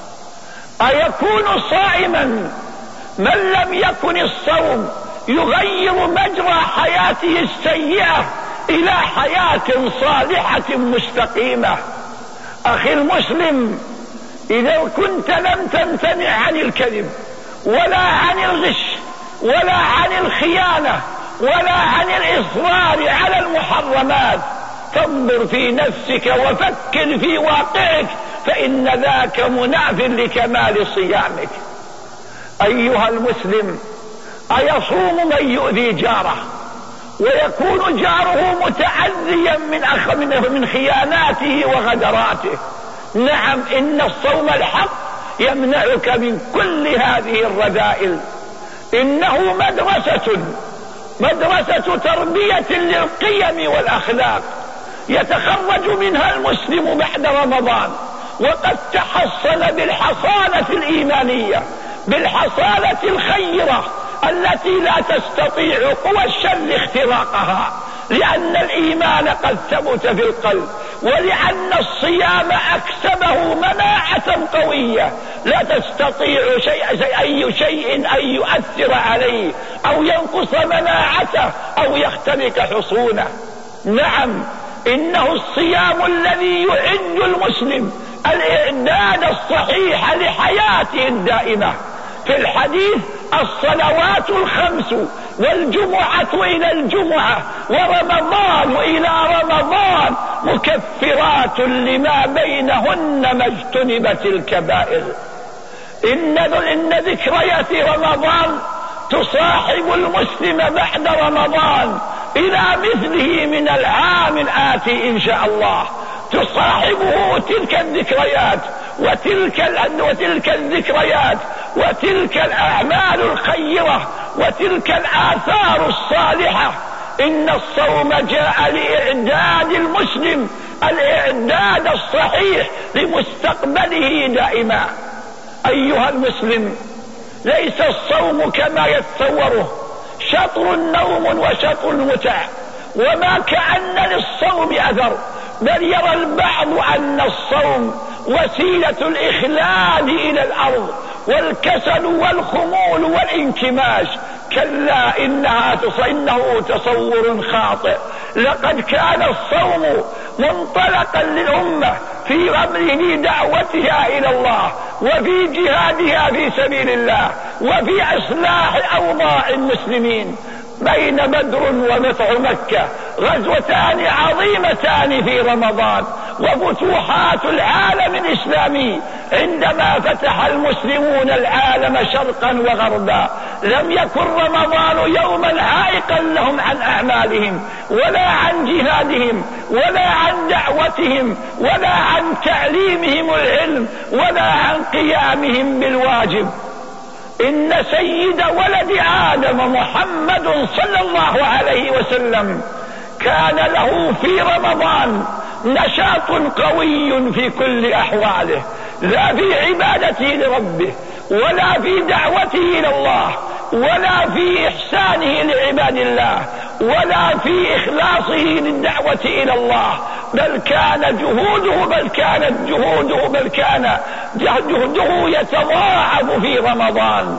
أيكون صائما من لم يكن الصوم يغير مجرى حياته السيئة إلى حياة صالحة مستقيمة؟ أخي المسلم، إذا كنت لم تمتنع عن الكذب ولا عن الغش ولا عن الخيانة ولا عن الإصرار على المحرمات، فانظر في نفسك وفكر في واقعك، فإن ذاك مناف لكمال صيامك. أيها المسلم، أيصوم من يؤذي جاره ويكون جاره متعذيا من أخ من خياناته وغدراته؟ نعم، إن الصوم الحق يمنعك من كل هذه الرذائل. إنه مدرسة مدرسة تربية للقيم والأخلاق يتخرج منها المسلم بعد رمضان وقد تحصن بالحصانة الإيمانية، بالحصانة الخيرة التي لا تستطيع قوى الشر اختراقها، لأن الإيمان قد ثبت في القلب، ولأن الصيام أكسبه مناعة قوية لا تستطيع شيء أي شيء أن يؤثر عليه أو ينقص مناعته أو يخترق حصونه. نعم، إنه الصيام الذي يعد المسلم الإعداد الصحيح لحياته الدائمة. في الحديث: الصلوات الخمس والجمعة إلى الجمعة ورمضان إلى رمضان مكفرات لما بينهن ما اجتنبت الكبائر. إن إن ذكريات رمضان تصاحب المسلم بعد رمضان إلى مثله من العام الآتي إن شاء الله، تصاحبه تلك الذكريات وتلك وتلك الذكريات وتلك الأعمال الخيرة وتلك الآثار الصالحة. إن الصوم جاء لإعداد المسلم الإعداد الصحيح لمستقبله دائما. أيها أيها المسلم، ليس الصوم كما يتصوره شطر نوم وشطر متع، وما كأن للصوم أثر، بل يرى البعض أن الصوم وسيلة الإخلاد إلى الأرض والكسل والخمول والانكماش. كلا إنها إنه تصور خاطئ. لقد كان الصوم منطلقا للأمة في أمره دعوتها إلى الله، وفي جهادها في سبيل الله، وفي إصلاح أوضاع المسلمين. بين بدر وفتح مكة غزوتان عظيمتان في رمضان، وفتوحات العالم الإسلامي عندما فتح المسلمون العالم شرقا وغربا. لم يكن رمضان يوما عائقا لهم عن أعمالهم، ولا عن جهادهم، ولا عن دعوتهم، ولا عن تعليمهم العلم، ولا عن قيامهم بالواجب. إن سيد ولد آدم محمد صلى الله عليه وسلم كان له في رمضان نشاط قوي في كل أحواله، لا في عبادته لربه، ولا في دعوته إلى الله، ولا في إحسانه لعباد الله، ولا في إخلاصه للدعوة إلى الله، بل كان جهوده بل كانت جهوده بل كان جهده يتضاعف في رمضان.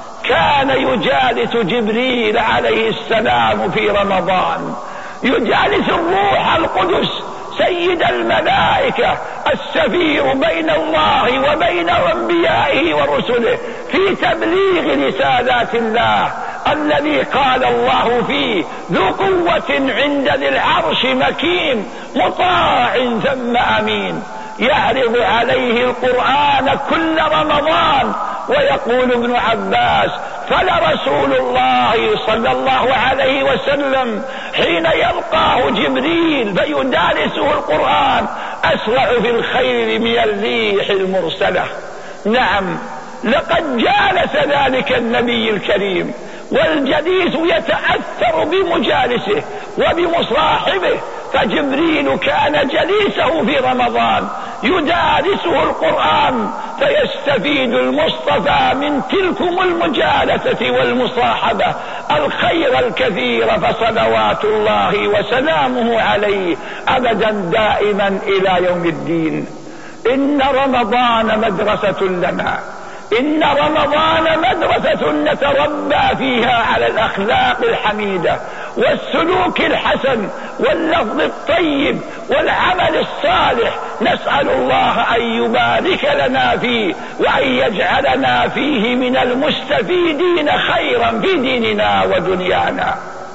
كان يجالس جبريل عليه السلام في رمضان، يجالس الروح القدس سيد الملائكة السفير بين الله وبين أنبيائه ورسله في تبليغ رسالات الله، الذي قال الله فيه ذو قوة عند ذي العرش مكين مطاع ثم أمين. يعرض عليه القرآن كل رمضان، ويقول ابن عباس: فلرسول الله صلى الله عليه وسلم حين يلقاه جبريل فيدارسه القرآن أسرع في الخير من الريح المرسلة. نعم، لقد جالس ذلك النبي الكريم، والجليس يتأثر بمجالسه وبمصاحبه، فجبريل كان جليسه في رمضان يدارسه القرآن، فيستفيد المصطفى من تلكم المجالسة والمصاحبة الخير الكثير، فصلوات الله وسلامه عليه أبدا دائما إلى يوم الدين. إن رمضان مدرسة لنا، إن رمضان مدرسة نتربى فيها على الأخلاق الحميدة والسلوك الحسن واللفظ الطيب والعمل الصالح. نسأل الله أن يبارك لنا فيه، وأن يجعلنا فيه من المستفيدين خيرا في ديننا ودنيانا.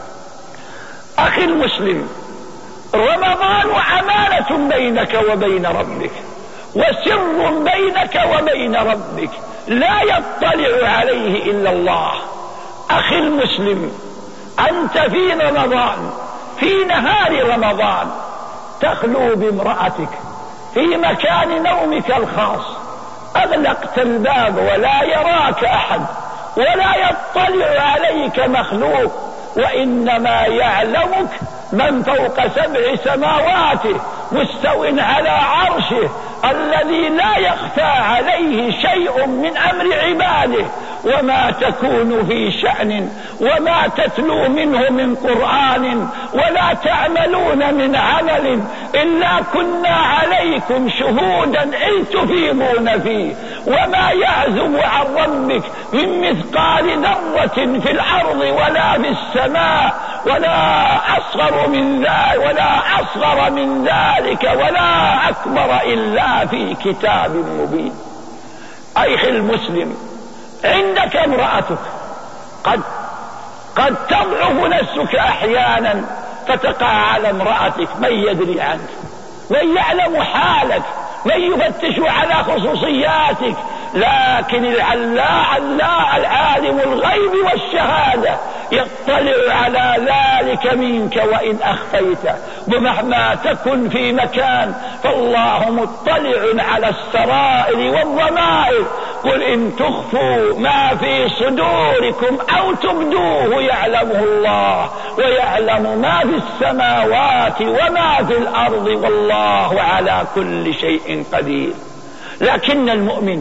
أخي المسلم، رمضان أمانة بينك وبين ربك، وسر بينك وبين ربك لا يطلع عليه إلا الله. أخي المسلم، أنت في رمضان، في نهار رمضان، تخلو بامرأتك في مكان نومك الخاص، أغلقت الباب ولا يراك أحد ولا يطلع عليك مخلوق، وإنما يعلمك من فوق سبع سماواته مستو على عرشه، الذي لا يخفى عليه شيء من أمر عباده. وما تكون في شأن وما تتلو منه من قرآن ولا تعملون من عمل إلا كنا عليكم شهودا إذ تفيضون فيه، وما يعزب عن ربك من مثقال ذرة في الأرض ولا في السماء ولا أصغر من ذلك ولا أصغر من ذلك ولا أكبر إلا في كتاب مبين. أيها المسلم، عندك امرأتك، قد قد تضعف نفسك أحيانا فتقع على امرأتك، من يدري عنك، من يعلم حالك، من يفتش على خصوصياتك، لكن العلاء العلاء العالم الغيب والشهادة يطلع على ذلك منك وإن أخفيته. ومهما تكن في مكان فالله مطلع على السرائر والضمائر. قل إن تخفوا ما في صدوركم أو تبدوه يعلمه الله، ويعلم ما في السماوات وما في الأرض، والله على كل شيء قدير. لكن المؤمن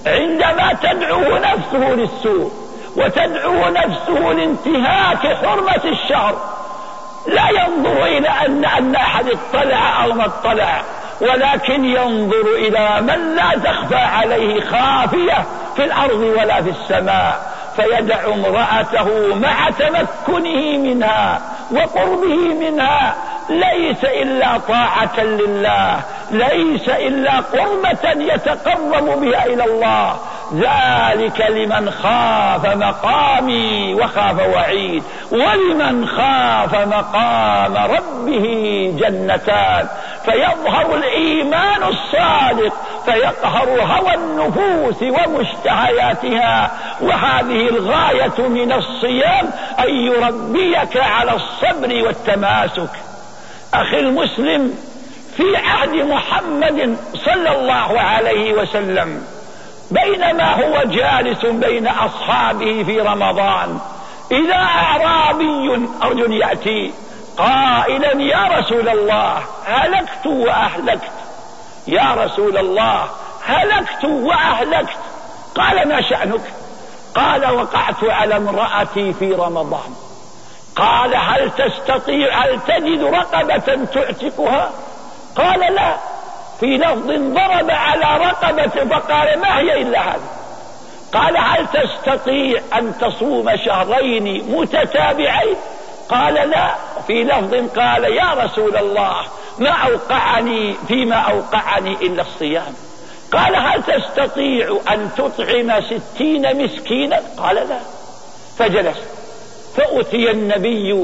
عندما تدعو نفسه للسوء وتدعو نفسه لانتهاك حرمة الشهر، لا ينظر إلى أن, أن أحد اطلع أو ما اطلع، ولكن ينظر إلى من لا تخفى عليه خافية في الأرض ولا في السماء، فيدع امرأته مع تمكنه منها وقربه منها، ليس إلا طاعة لله، ليس إلا قربة يتقرب بها إلى الله. ذلك لمن خاف مقامي وخاف وعيد، ولمن خاف مقام ربه جنتان. فيظهر الإيمان الصادق فيقهر هوى النفوس ومشتهياتها. وهذه الغاية من الصيام، أن يربيك على الصبر والتماسك. أخي المسلم، في عهد محمد صلى الله عليه وسلم بينما هو جالس بين أصحابه في رمضان، إذا أعرابي رجل يأتي قائلا: يا رسول الله هلكت وأهلكت، يا رسول الله هلكت وأهلكت. قال: ما شأنك؟ قال: وقعت على امرأتي في رمضان. قال: هل تستطيع هل تجد رقبة تعتقها؟ قال: لا. في لفظ ضرب على رقبة فقال: ما هي إلا هذا. قال: هل تستطيع أن تصوم شهرين متتابعين؟ قال: لا. في لفظ قال: يا رسول الله ما أوقعني فيما أوقعني إلا الصيام. قال: هل تستطيع أن تطعم ستين مسكينا؟ قال: لا. فجلس، فأتي النبي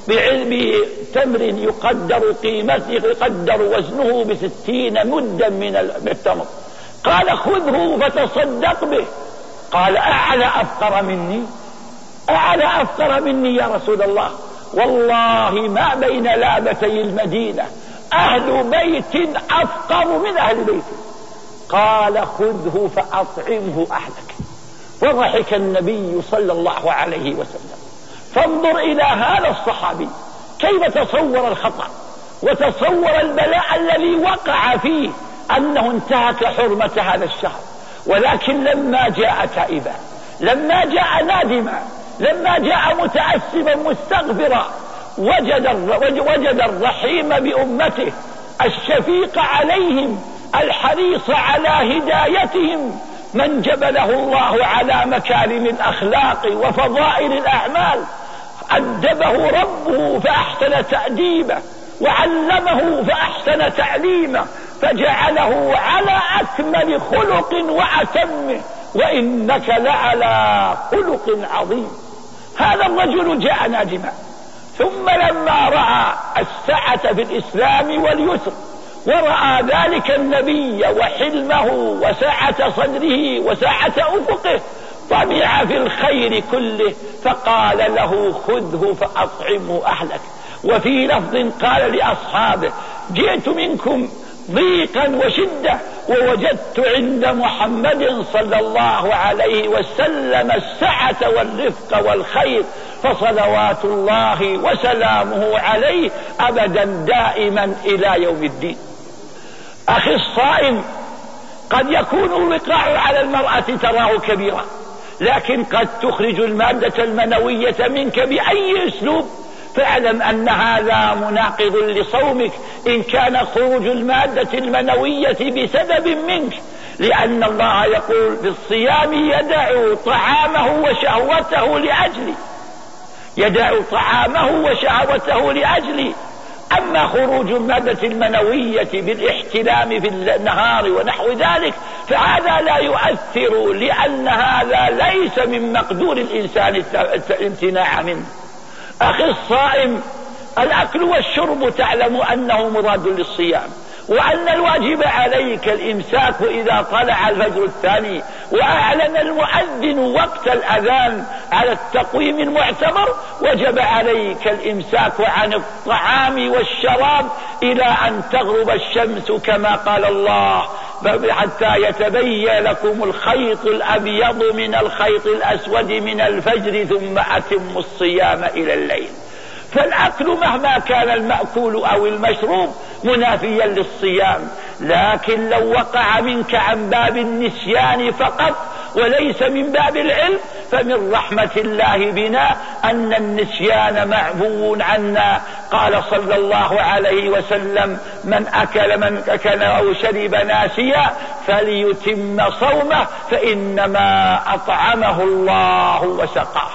بتمر يقدر قيمته يقدر وزنه بستين مدا من التمر. قال: خذه فتصدق به. قال: أعلى أفقر مني أعلى أفقر مني يا رسول الله، والله ما بين لابتي المدينة أهل بيت أفقر من أهل بيتي. قال: خذه فأطعمه أهلك. وضحك النبي صلى الله عليه وسلم. فانظر إلى هذا الصحابي كيف تصور الخطأ وتصور البلاء الذي وقع فيه، أنه انتهك حرمة هذا الشهر. ولكن لما جاء تائبا، لما جاء نادما، لما جاء متأسفا مستغفرا، وجد وجد الرحيم بأمته، الشفيق عليهم، الحريص على هدايتهم، من جبله الله على مكارم الأخلاق وفضائل الأعمال. أدبه ربه فأحسن تأديبه، وعلمه فأحسن تعليمه، فجعله على أكمل خلق وأتمه، وإنك لعلى خلق عظيم. هذا الرجل جاء نادما، ثم لما رأى السعة في الإسلام واليسر، ورأى ذلك النبي وحلمه وسعة صدره وسعة أفقه، طمع في الخير كله، فقال له: خذه فأطعمه أهلك. وفي لفظ قال لأصحابه: جئت منكم ضيقا وشدة، ووجدت عند محمد صلى الله عليه وسلم السعة والرفق والخير، فصلوات الله وسلامه عليه أبدا دائما إلى يوم الدين. أخي الصائم، قد يكون الوقاع على المرأة تراه كبيرا، لكن قد تخرج المادة المنوية منك بأي أسلوب، فاعلم أن هذا مناقض لصومك إن كان خروج المادة المنوية بسبب منك، لأن الله يقول في الصيام: يدع طعامه وشهوته لأجلي، يدع طعامه وشهوته لأجلي. أما خروج المادة المنوية بالاحتلام في النهار ونحو ذلك فهذا لا يؤثر، لأن هذا ليس من مقدور الإنسان الامتناع منه. أخي الصائم، الأكل والشرب تعلم أنه مراد للصيام، وأن الواجب عليك الإمساك إذا طلع الفجر الثاني وأعلن المؤذن وقت الأذان على التقويم المعتبر، وجب عليك الإمساك عن الطعام والشراب إلى أن تغرب الشمس، كما قال الله: حتى يتبين لكم الخيط الأبيض من الخيط الأسود من الفجر ثم أتموا الصيام إلى الليل. فالأكل مهما كان المأكول أو المشروب منافيا للصيام، لكن لو وقع منك عن باب النسيان فقط وليس من باب العلم فمن رحمة الله بنا أن النسيان معفو عنا. قال صلى الله عليه وسلم: من أكل من أكل أو شرب ناسيا فليتم صومه فإنما أطعمه الله وسقاه.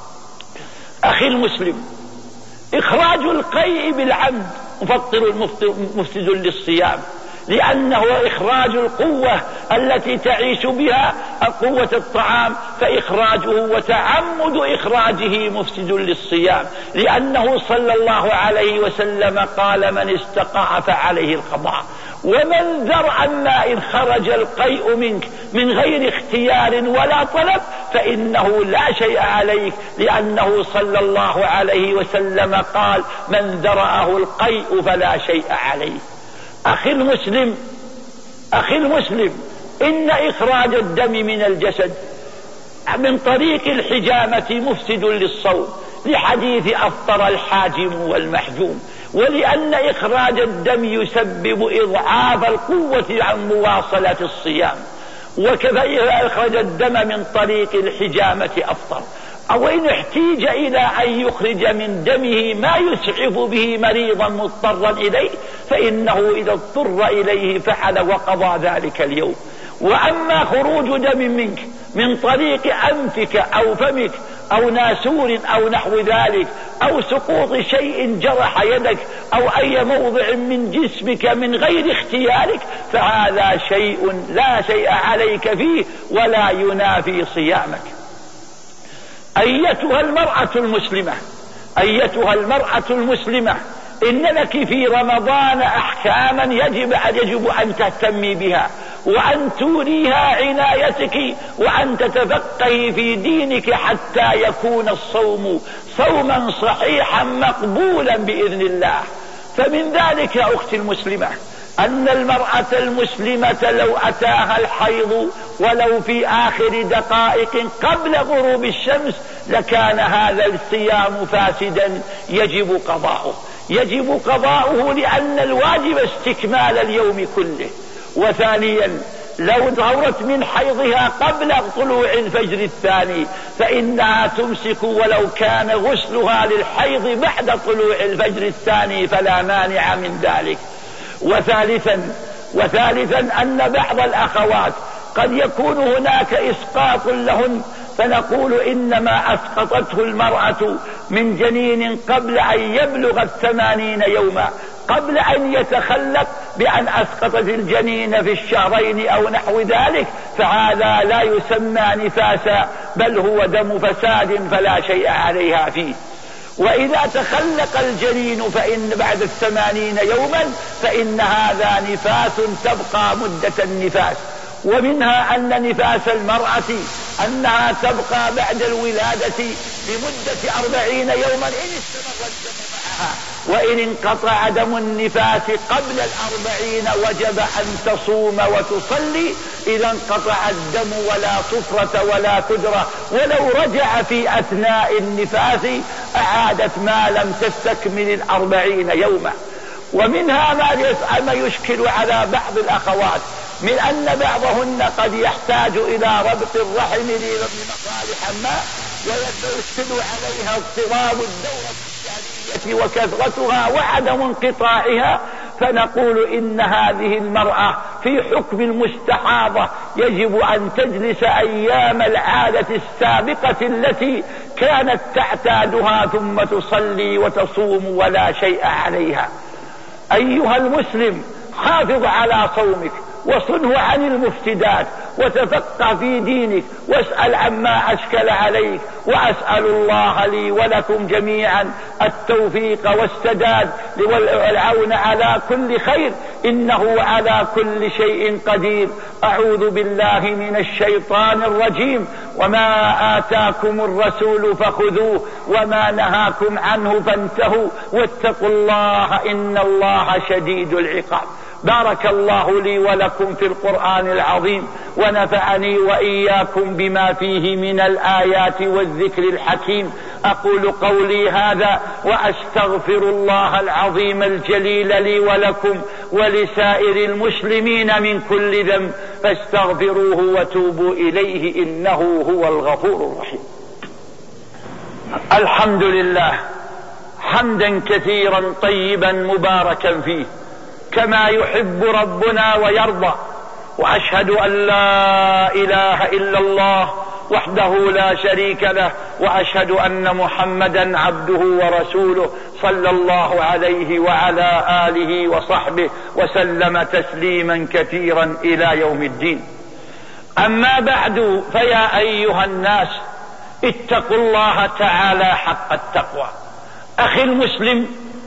أخي المسلم، إخراج القيء بالعمد مفطر مفسد للصيام، لأنه إخراج القوة التي تعيش بها قوة الطعام، فإخراجه وتعمد إخراجه مفسد للصيام، لأنه صلى الله عليه وسلم قال: من استقاع فعليه القضاء. ومن ذرع ماء خرج القيء منك من غير اختيار ولا طلب فإنه لا شيء عليك، لأنه صلى الله عليه وسلم قال: من ذرعه القيء فلا شيء عليه. أخي المسلم أخي المسلم إن إخراج الدم من الجسد من طريق الحجامة مفسد للصوم، لحديث أفطر الحاجم والمحجوم، ولأن إخراج الدم يسبب إضعاف القوة عن مواصلة الصيام، وكذا إخراج الدم من طريق الحجامة أفطر. أو إن احتيج إلى أن يخرج من دمه ما يسعف به مريضا مضطرا إليه فإنه إذا اضطر إليه فعل وقضى ذلك اليوم. وأما خروج دم منك من طريق أنفك أو فمك أو ناسور أو نحو ذلك، أو سقوط شيء جرح يدك أو أي موضع من جسمك من غير اختيارك، فهذا شيء لا شيء عليك فيه ولا ينافي صيامك. أيتها المرأة المسلمة أيتها المرأة المسلمة إن لك في رمضان أحكاما يجب أن يجب أن تهتمي بها، وأن توليها عنايتك، وأن تتفقهي في دينك حتى يكون الصوم صوما صحيحا مقبولا بإذن الله. فمن ذلك يا أختي المسلمة أن المرأة المسلمة لو أتاها الحيض ولو في آخر دقائق قبل غروب الشمس لكان هذا الصيام فاسدا، يجب قضاؤه يجب قضاؤه لأن الواجب استكمال اليوم كله. وثانيا لو ظهرت من حيضها قبل طلوع الفجر الثاني فإنها تمسك ولو كان غسلها للحيض بعد طلوع الفجر الثاني فلا مانع من ذلك. وثالثا وثالثا أن بعض الأخوات قد يكون هناك إسقاط لهن، فنقول إنما أسقطته المرأة من جنين قبل أن يبلغ الثمانين يوما، قبل أن يتخلق بأن أسقطت الجنين في الشهرين أو نحو ذلك، فهذا لا يسمى نفاسا بل هو دم فساد فلا شيء عليها فيه. وإذا تخلق الجنين فإن بعد الثمانين يوما فإن هذا نفاس تبقى مدة النفاس. ومنها أن نفاس المرأة أنها تبقى بعد الولادة لمدة أربعين يوما إن استمر الدم معها، وإن انقطع دم النفاس قبل الأربعين وجب أن تصوم وتصلي إذا انقطع الدم ولا صفرة ولا قدرة، ولو رجع في أثناء النفاس أعادت ما لم تستكمل الأربعين يوما. ومنها ما يشكل على بعض الأخوات من أن بعضهن قد يحتاج إلى ربط الرحم لمصالح ما، ويشكل عليها اضطراب الدورة الشهرية وكثرتها وعدم انقطاعها، فنقول إن هذه المرأة في حكم المستحاضة يجب أن تجلس أيام العادة السابقة التي كانت تعتادها ثم تصلي وتصوم ولا شيء عليها. أيها المسلم حافظ على صومك وصنه عن المفسدات وتفقه في دينك واسأل عما أشكل عليك، وأسأل الله لي ولكم جميعا التوفيق والسداد والعون على كل خير إنه على كل شيء قدير. أعوذ بالله من الشيطان الرجيم. وما آتاكم الرسول فخذوه وما نهاكم عنه فانتهوا واتقوا الله إن الله شديد العقاب. بارك الله لي ولكم في القرآن العظيم، ونفعني وإياكم بما فيه من الآيات والذكر الحكيم. أقول قولي هذا وأستغفر الله العظيم الجليل لي ولكم ولسائر المسلمين من كل ذنب، فاستغفروه وتوبوا إليه إنه هو الغفور الرحيم. الحمد لله حمدا كثيرا طيبا مباركا فيه كما يحب ربنا ويرضى، وأشهد أن لا إله إلا الله وحده لا شريك له، وأشهد أن محمدا عبده ورسوله صلى الله عليه وعلى آله وصحبه وسلم تسليما كثيرا إلى يوم الدين. أما بعد، فيا أيها الناس اتقوا الله تعالى حق التقوى. أخي المسلم،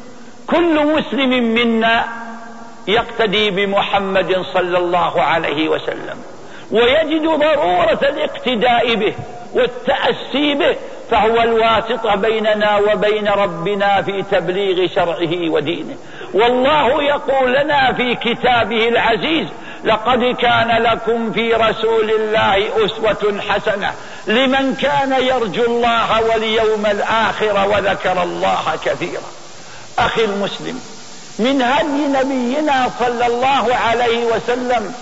كل مسلم منا يقتدي بمحمد صلى الله عليه وسلم، ويجد ضرورة الاقتداء به والتأسي به، فهو الواسطة بيننا وبين ربنا في تبليغ شرعه ودينه. والله يقول لنا في كتابه العزيز: لقد كان لكم في رسول الله أسوة حسنة لمن كان يرجو الله واليوم الآخر وذكر الله كثيرا. أخي المسلم، من هدي نبينا صلى الله عليه وسلم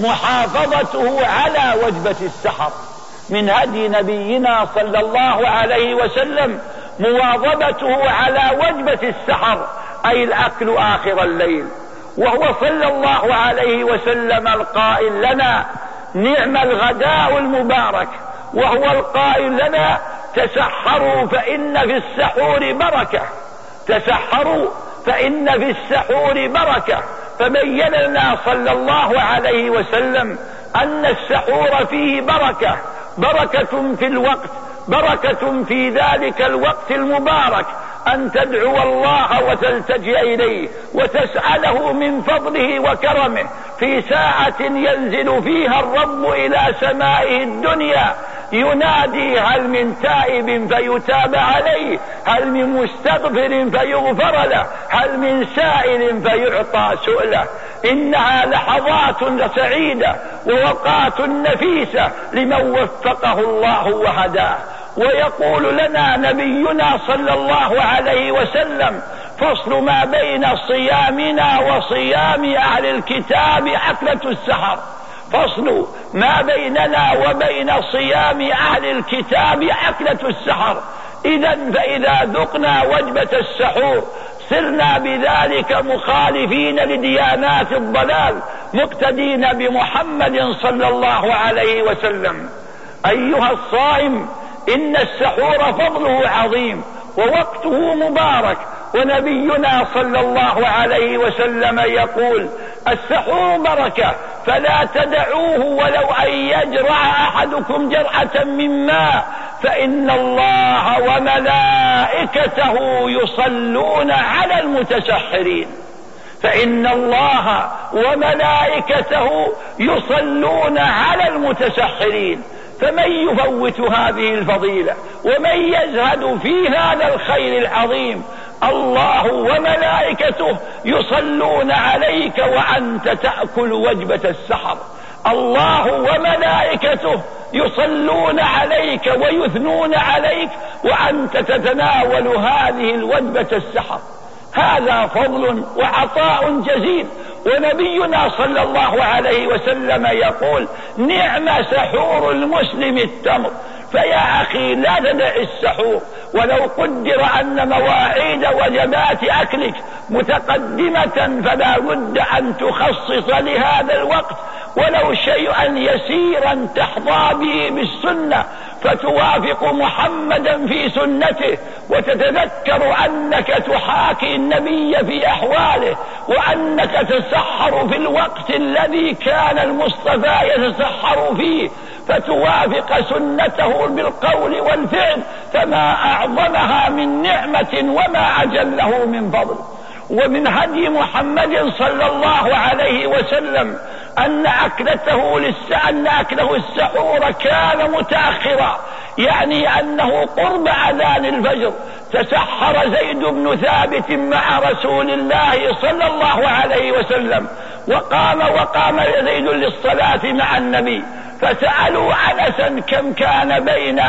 محافظته على وجبة السحر. من هدي نبينا صلى الله عليه وسلم مواظبته على وجبة السحر، أي الأكل آخر الليل. وهو صلى الله عليه وسلم القائل لنا: نعم الغداء المبارك. وهو القائل لنا: تسحروا فإن في السحور بركة. تسحروا فإن في السحور بركة. فبين لنا صلى الله عليه وسلم أن السحور فيه بركة، بركة في الوقت، بركة في ذلك الوقت المبارك، أن تدعو الله وتلتجئ إليه وتسأله من فضله وكرمه في ساعة ينزل فيها الرب إلى سمائه الدنيا ينادي: هل من تائب فيتاب عليه، هل من مستغفر فيغفر له، هل من سائل فيعطى سؤله. إنها لحظات سعيدة ووقات نفيسة لمن وفقه الله وهداه. ويقول لنا نبينا صلى الله عليه وسلم: فصل ما بين صيامنا وصيام أهل الكتاب أكلة السحر. فصل ما بيننا وبين صيام أهل الكتاب أكلة السحر. إذن فإذا ذقنا وجبة السحور صرنا بذلك مخالفين لديانات الضلال، مقتدين بمحمد صلى الله عليه وسلم. أيها الصائم، إن السحور فضله عظيم ووقته مبارك، ونبينا صلى الله عليه وسلم يقول: السحور بركة فلا تدعوه ولو أن يجرع أحدكم جرعة من ماء، فإن الله وملائكته يصلون على المتسحرين. فإن الله وملائكته يصلون على المتسحرين. فمن يفوت هذه الفضيلة ومن يزهد في هذا الخير العظيم؟ الله وملائكته يصلون عليك وأنت تأكل وجبة السحر. الله وملائكته يصلون عليك ويثنون عليك وأنت تتناول هذه الوجبة السحر. هذا فضل وعطاء جزيل. ونبينا صلى الله عليه وسلم يقول: نعم سحور المسلم التمر. فيا أخي، لا تدع السحور، ولو قدر أن مواعيد وجبات أكلك متقدمة فلا بد أن تخصص لهذا الوقت ولو شيئا يسيرا تحظى به بالسنة، فتوافق محمدا في سنته، وتتذكر أنك تحاكي النبي في أحواله، وأنك تسحر في الوقت الذي كان المصطفى يتسحر فيه، فتوافق سنته بالقول والفعل، فما أعظمها من نعمة وما أجله من فضل. ومن هدي محمد صلى الله عليه وسلم أن أكلته أن أكله السحور كان متأخرا، يعني أنه قرب أذان الفجر. تسحر زيد بن ثابت مع رسول الله صلى الله عليه وسلم، وقام وقام زيد للصلاة مع النبي، فسألوا أنسا كم كان بين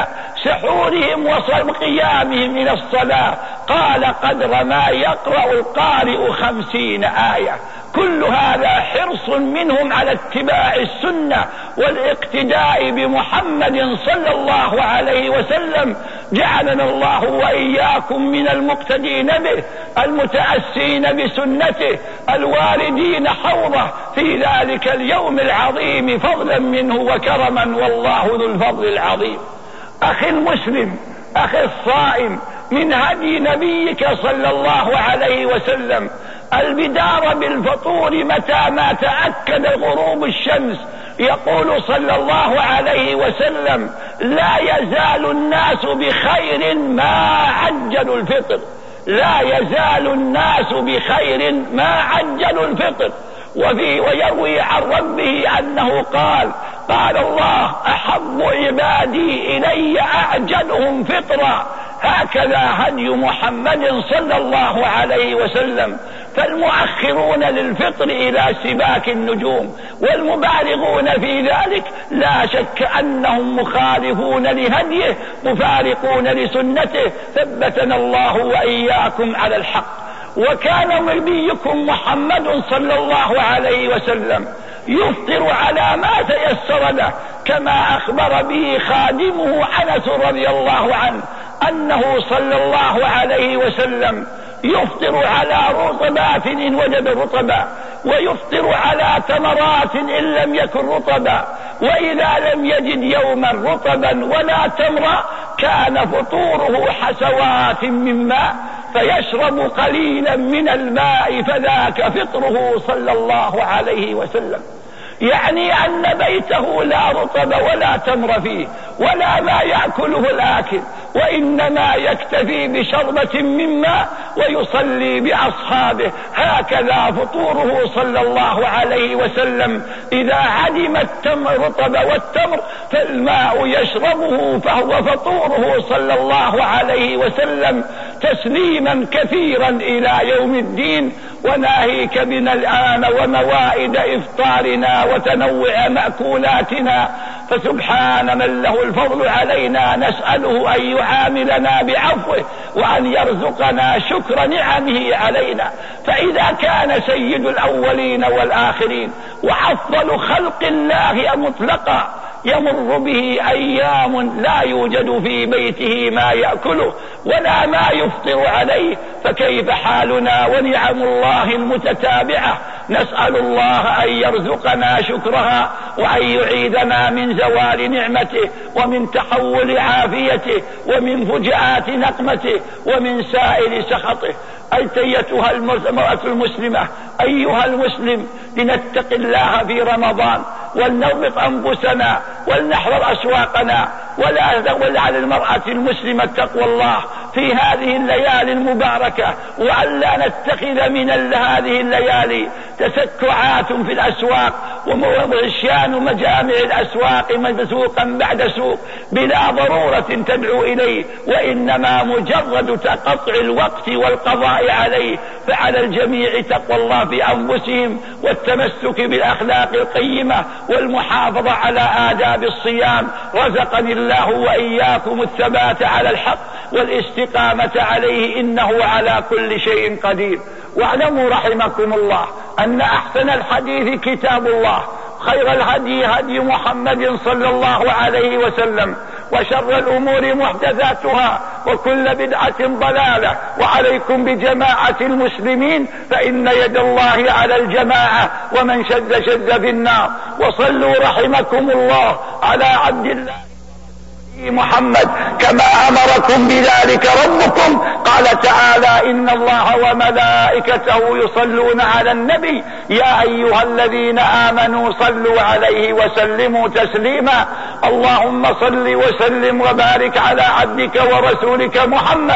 سحورهم وقيامهم إلى الصلاة، قال قدر ما يقرأ القارئ خمسين آية. كل هذا حرص منهم على اتباع السنة والاقتداء بمحمد صلى الله عليه وسلم. جعلنا الله وإياكم من المقتدين به المتأسين بسنته الواردين حوضه في ذلك اليوم العظيم فضلا منه وكرما، والله ذو الفضل العظيم. أخي المسلم، أخي الصائم، من هدي نبيك صلى الله عليه وسلم البدار بالفطور متى ما تأكد غروب الشمس. يقول صلى الله عليه وسلم: لا يزال الناس بخير ما عجلوا الفطر، لا يزال الناس بخير ما عجلوا الفطر. وفي ويروي عن ربه أنه قال: قال الله: أحب عبادي إلي أعجلهم فطرا. هكذا هدي محمد صلى الله عليه وسلم. فالمؤخرون للفطر إلى سباك النجوم والمبالغون في ذلك لا شك أنهم مخالفون لهديه مفارقون لسنته. ثبتنا الله وإياكم على الحق. وكان نبيكم محمد صلى الله عليه وسلم يفطر على ما تيسر له، كما أخبر به خادمه أنس رضي الله عنه أنه صلى الله عليه وسلم يفطر على رطبات إن وجد رطبا، ويفطر على تمرات إن لم يكن رطبا، وإذا لم يجد يوما رطبا ولا تمرا كان فطوره حسوات من ماء فيشرب قليلا من الماء، فذاك فطره صلى الله عليه وسلم. يعني أن بيته لا رطب ولا تمر فيه ولا ما يأكله الآكل، وإنما يكتفي بشربة من ماء ويصلي بأصحابه. هكذا فطوره صلى الله عليه وسلم. إذا عدم التمر رطب والتمر فالماء يشربه، فهو فطوره صلى الله عليه وسلم تسليما كثيرا إلى يوم الدين. وناهيك بنا الآن وموائد إفطارنا وتنوع مأكولاتنا، فسبحان من له الفضل علينا، نسأله أن يعاملنا بعفوه وأن يرزقنا شكر نعمه علينا. فإذا كان سيد الأولين والآخرين وأفضل خلق الله مطلقا يمر به أيام لا يوجد في بيته ما يأكله ولا ما يفطر عليه، فكيف حالنا ونعم الله المتتابعة؟ نسأل الله أن يرزقنا شكرها وأن يعيدنا من زوال نعمته ومن تحول عافيته ومن فجاءات نقمته ومن سائر سخطه. أيتها المرأة المسلمة، أيها المسلم، لنتق الله في رمضان ولنضبط أنفسنا ولنحذر أسواقنا، ولا على المرأة المسلمة تقوى الله في هذه الليالي المباركة، وألا نتخذ من هذه الليالي تسكعات في الأسواق وغشيان مجامع الأسواق سوقا بعد سوق بلا ضرورة تدعو إليه، وإنما مجرد تقطع الوقت والقضاء عليه. فعلى الجميع تقوى الله في أنفسهم والتمسك بالأخلاق القيمة والمحافظة على آداب الصيام. رزقني الله وإياكم الثبات على الحق والاستقامة عليه، إنه على كل شيء قدير. واعلموا رحمكم الله أن أحسن الحديث كتاب الله، خير الهدي هدي محمد صلى الله عليه وسلم، وشر الأمور محدثاتها وكل بدعة ضلالة. وعليكم بجماعة المسلمين فإن يد الله على الجماعة، ومن شد شد في النار. وصلوا رحمكم الله على عبد الله محمد كما أمركم بذلك ربكم. قال تعالى: إن الله وملائكته يصلون على النبي يا أيها الذين آمنوا صلوا عليه وسلموا تسليما. اللهم صل وسلم وبارك على عبدك ورسولك محمد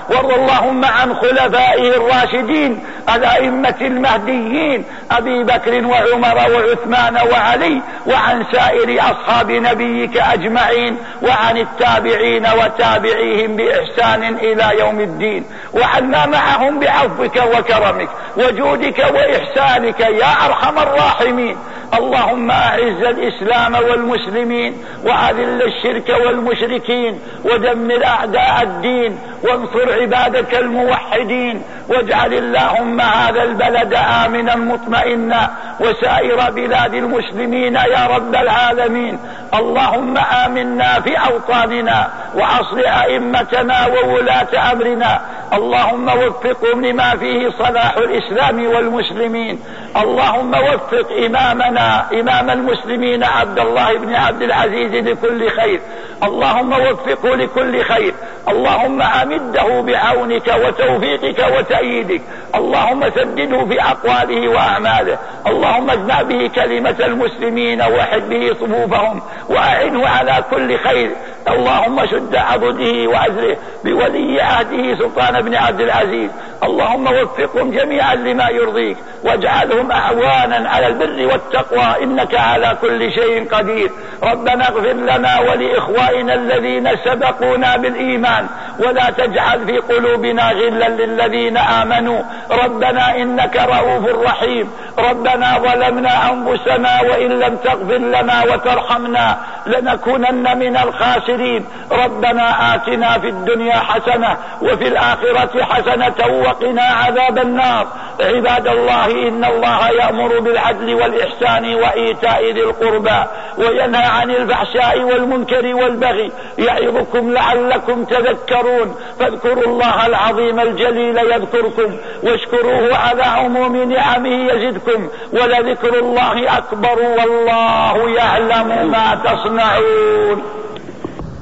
وارض اللهم عن خلفائه الراشدين الأئمة المهديين أبي بكر وعمر وعثمان وعلي، وعن سائر أصحاب نبيك أجمعين، وعن التابعين وتابعيهم بإحسان إلى يوم الدين، وعنا معهم بعفوك وكرمك وجودك وإحسانك يا أرحم الراحمين. اللهم أعز الإسلام والمسلمين، وأذل الشرك والمشركين، ودمر أعداء الدين، وانصر عبادك الموحدين، واجعل اللهم هذا البلد آمنا مطمئنا، وسائر بلاد المسلمين يا رب العالمين. اللهم آمنا في أوطاننا، وأصلح أئمتنا وولاة أمرنا، اللهم وفقهم لما فيه صلاح الإسلام والمسلمين. اللهم وفق إمامنا إمام المسلمين عبد الله بن عبد العزيز لكل خير، اللهم وفقه لكل خير، اللهم أمده بعونك وتوفيقك وتأييدك، اللهم سدده في أقواله وأعماله، اللهم اجمع به كلمة المسلمين ووحد به صفوفهم، وأعنه على كل خير. اللهم شد عضده وأزره بولي عهده سلطان بن عبد العزيز، اللهم وفقهم جميعا لما يرضيك، واجعلهم أعوانا على البر والتقوى، إنك على كل شيء قدير. ربنا اغفر لنا ولإخوائنا الذين سبقونا بالإيمان، ولا تجعل في قلوبنا غلا للذين آمنوا، ربنا إنك رؤوف رحيم. ربنا ظلمنا أنفسنا وإن لم تغفر لنا وترحمنا لنكونن من الخاسرين. ربنا آتنا في الدنيا حسنة وفي الآخرة حسنة وقنا عذاب النار. عباد الله، إن الله يأمر بالعدل والإحسان وإيتاء ذي القربى، وينهى عن الفحشاء والمنكر والبغي، يعظكم لعلكم تذكرون. فاذكروا الله العظيم الجليل يذكركم، واشكروه على عموم نعمه يزدكم، ولذكر الله أكبر والله يعلم ما تصنعون.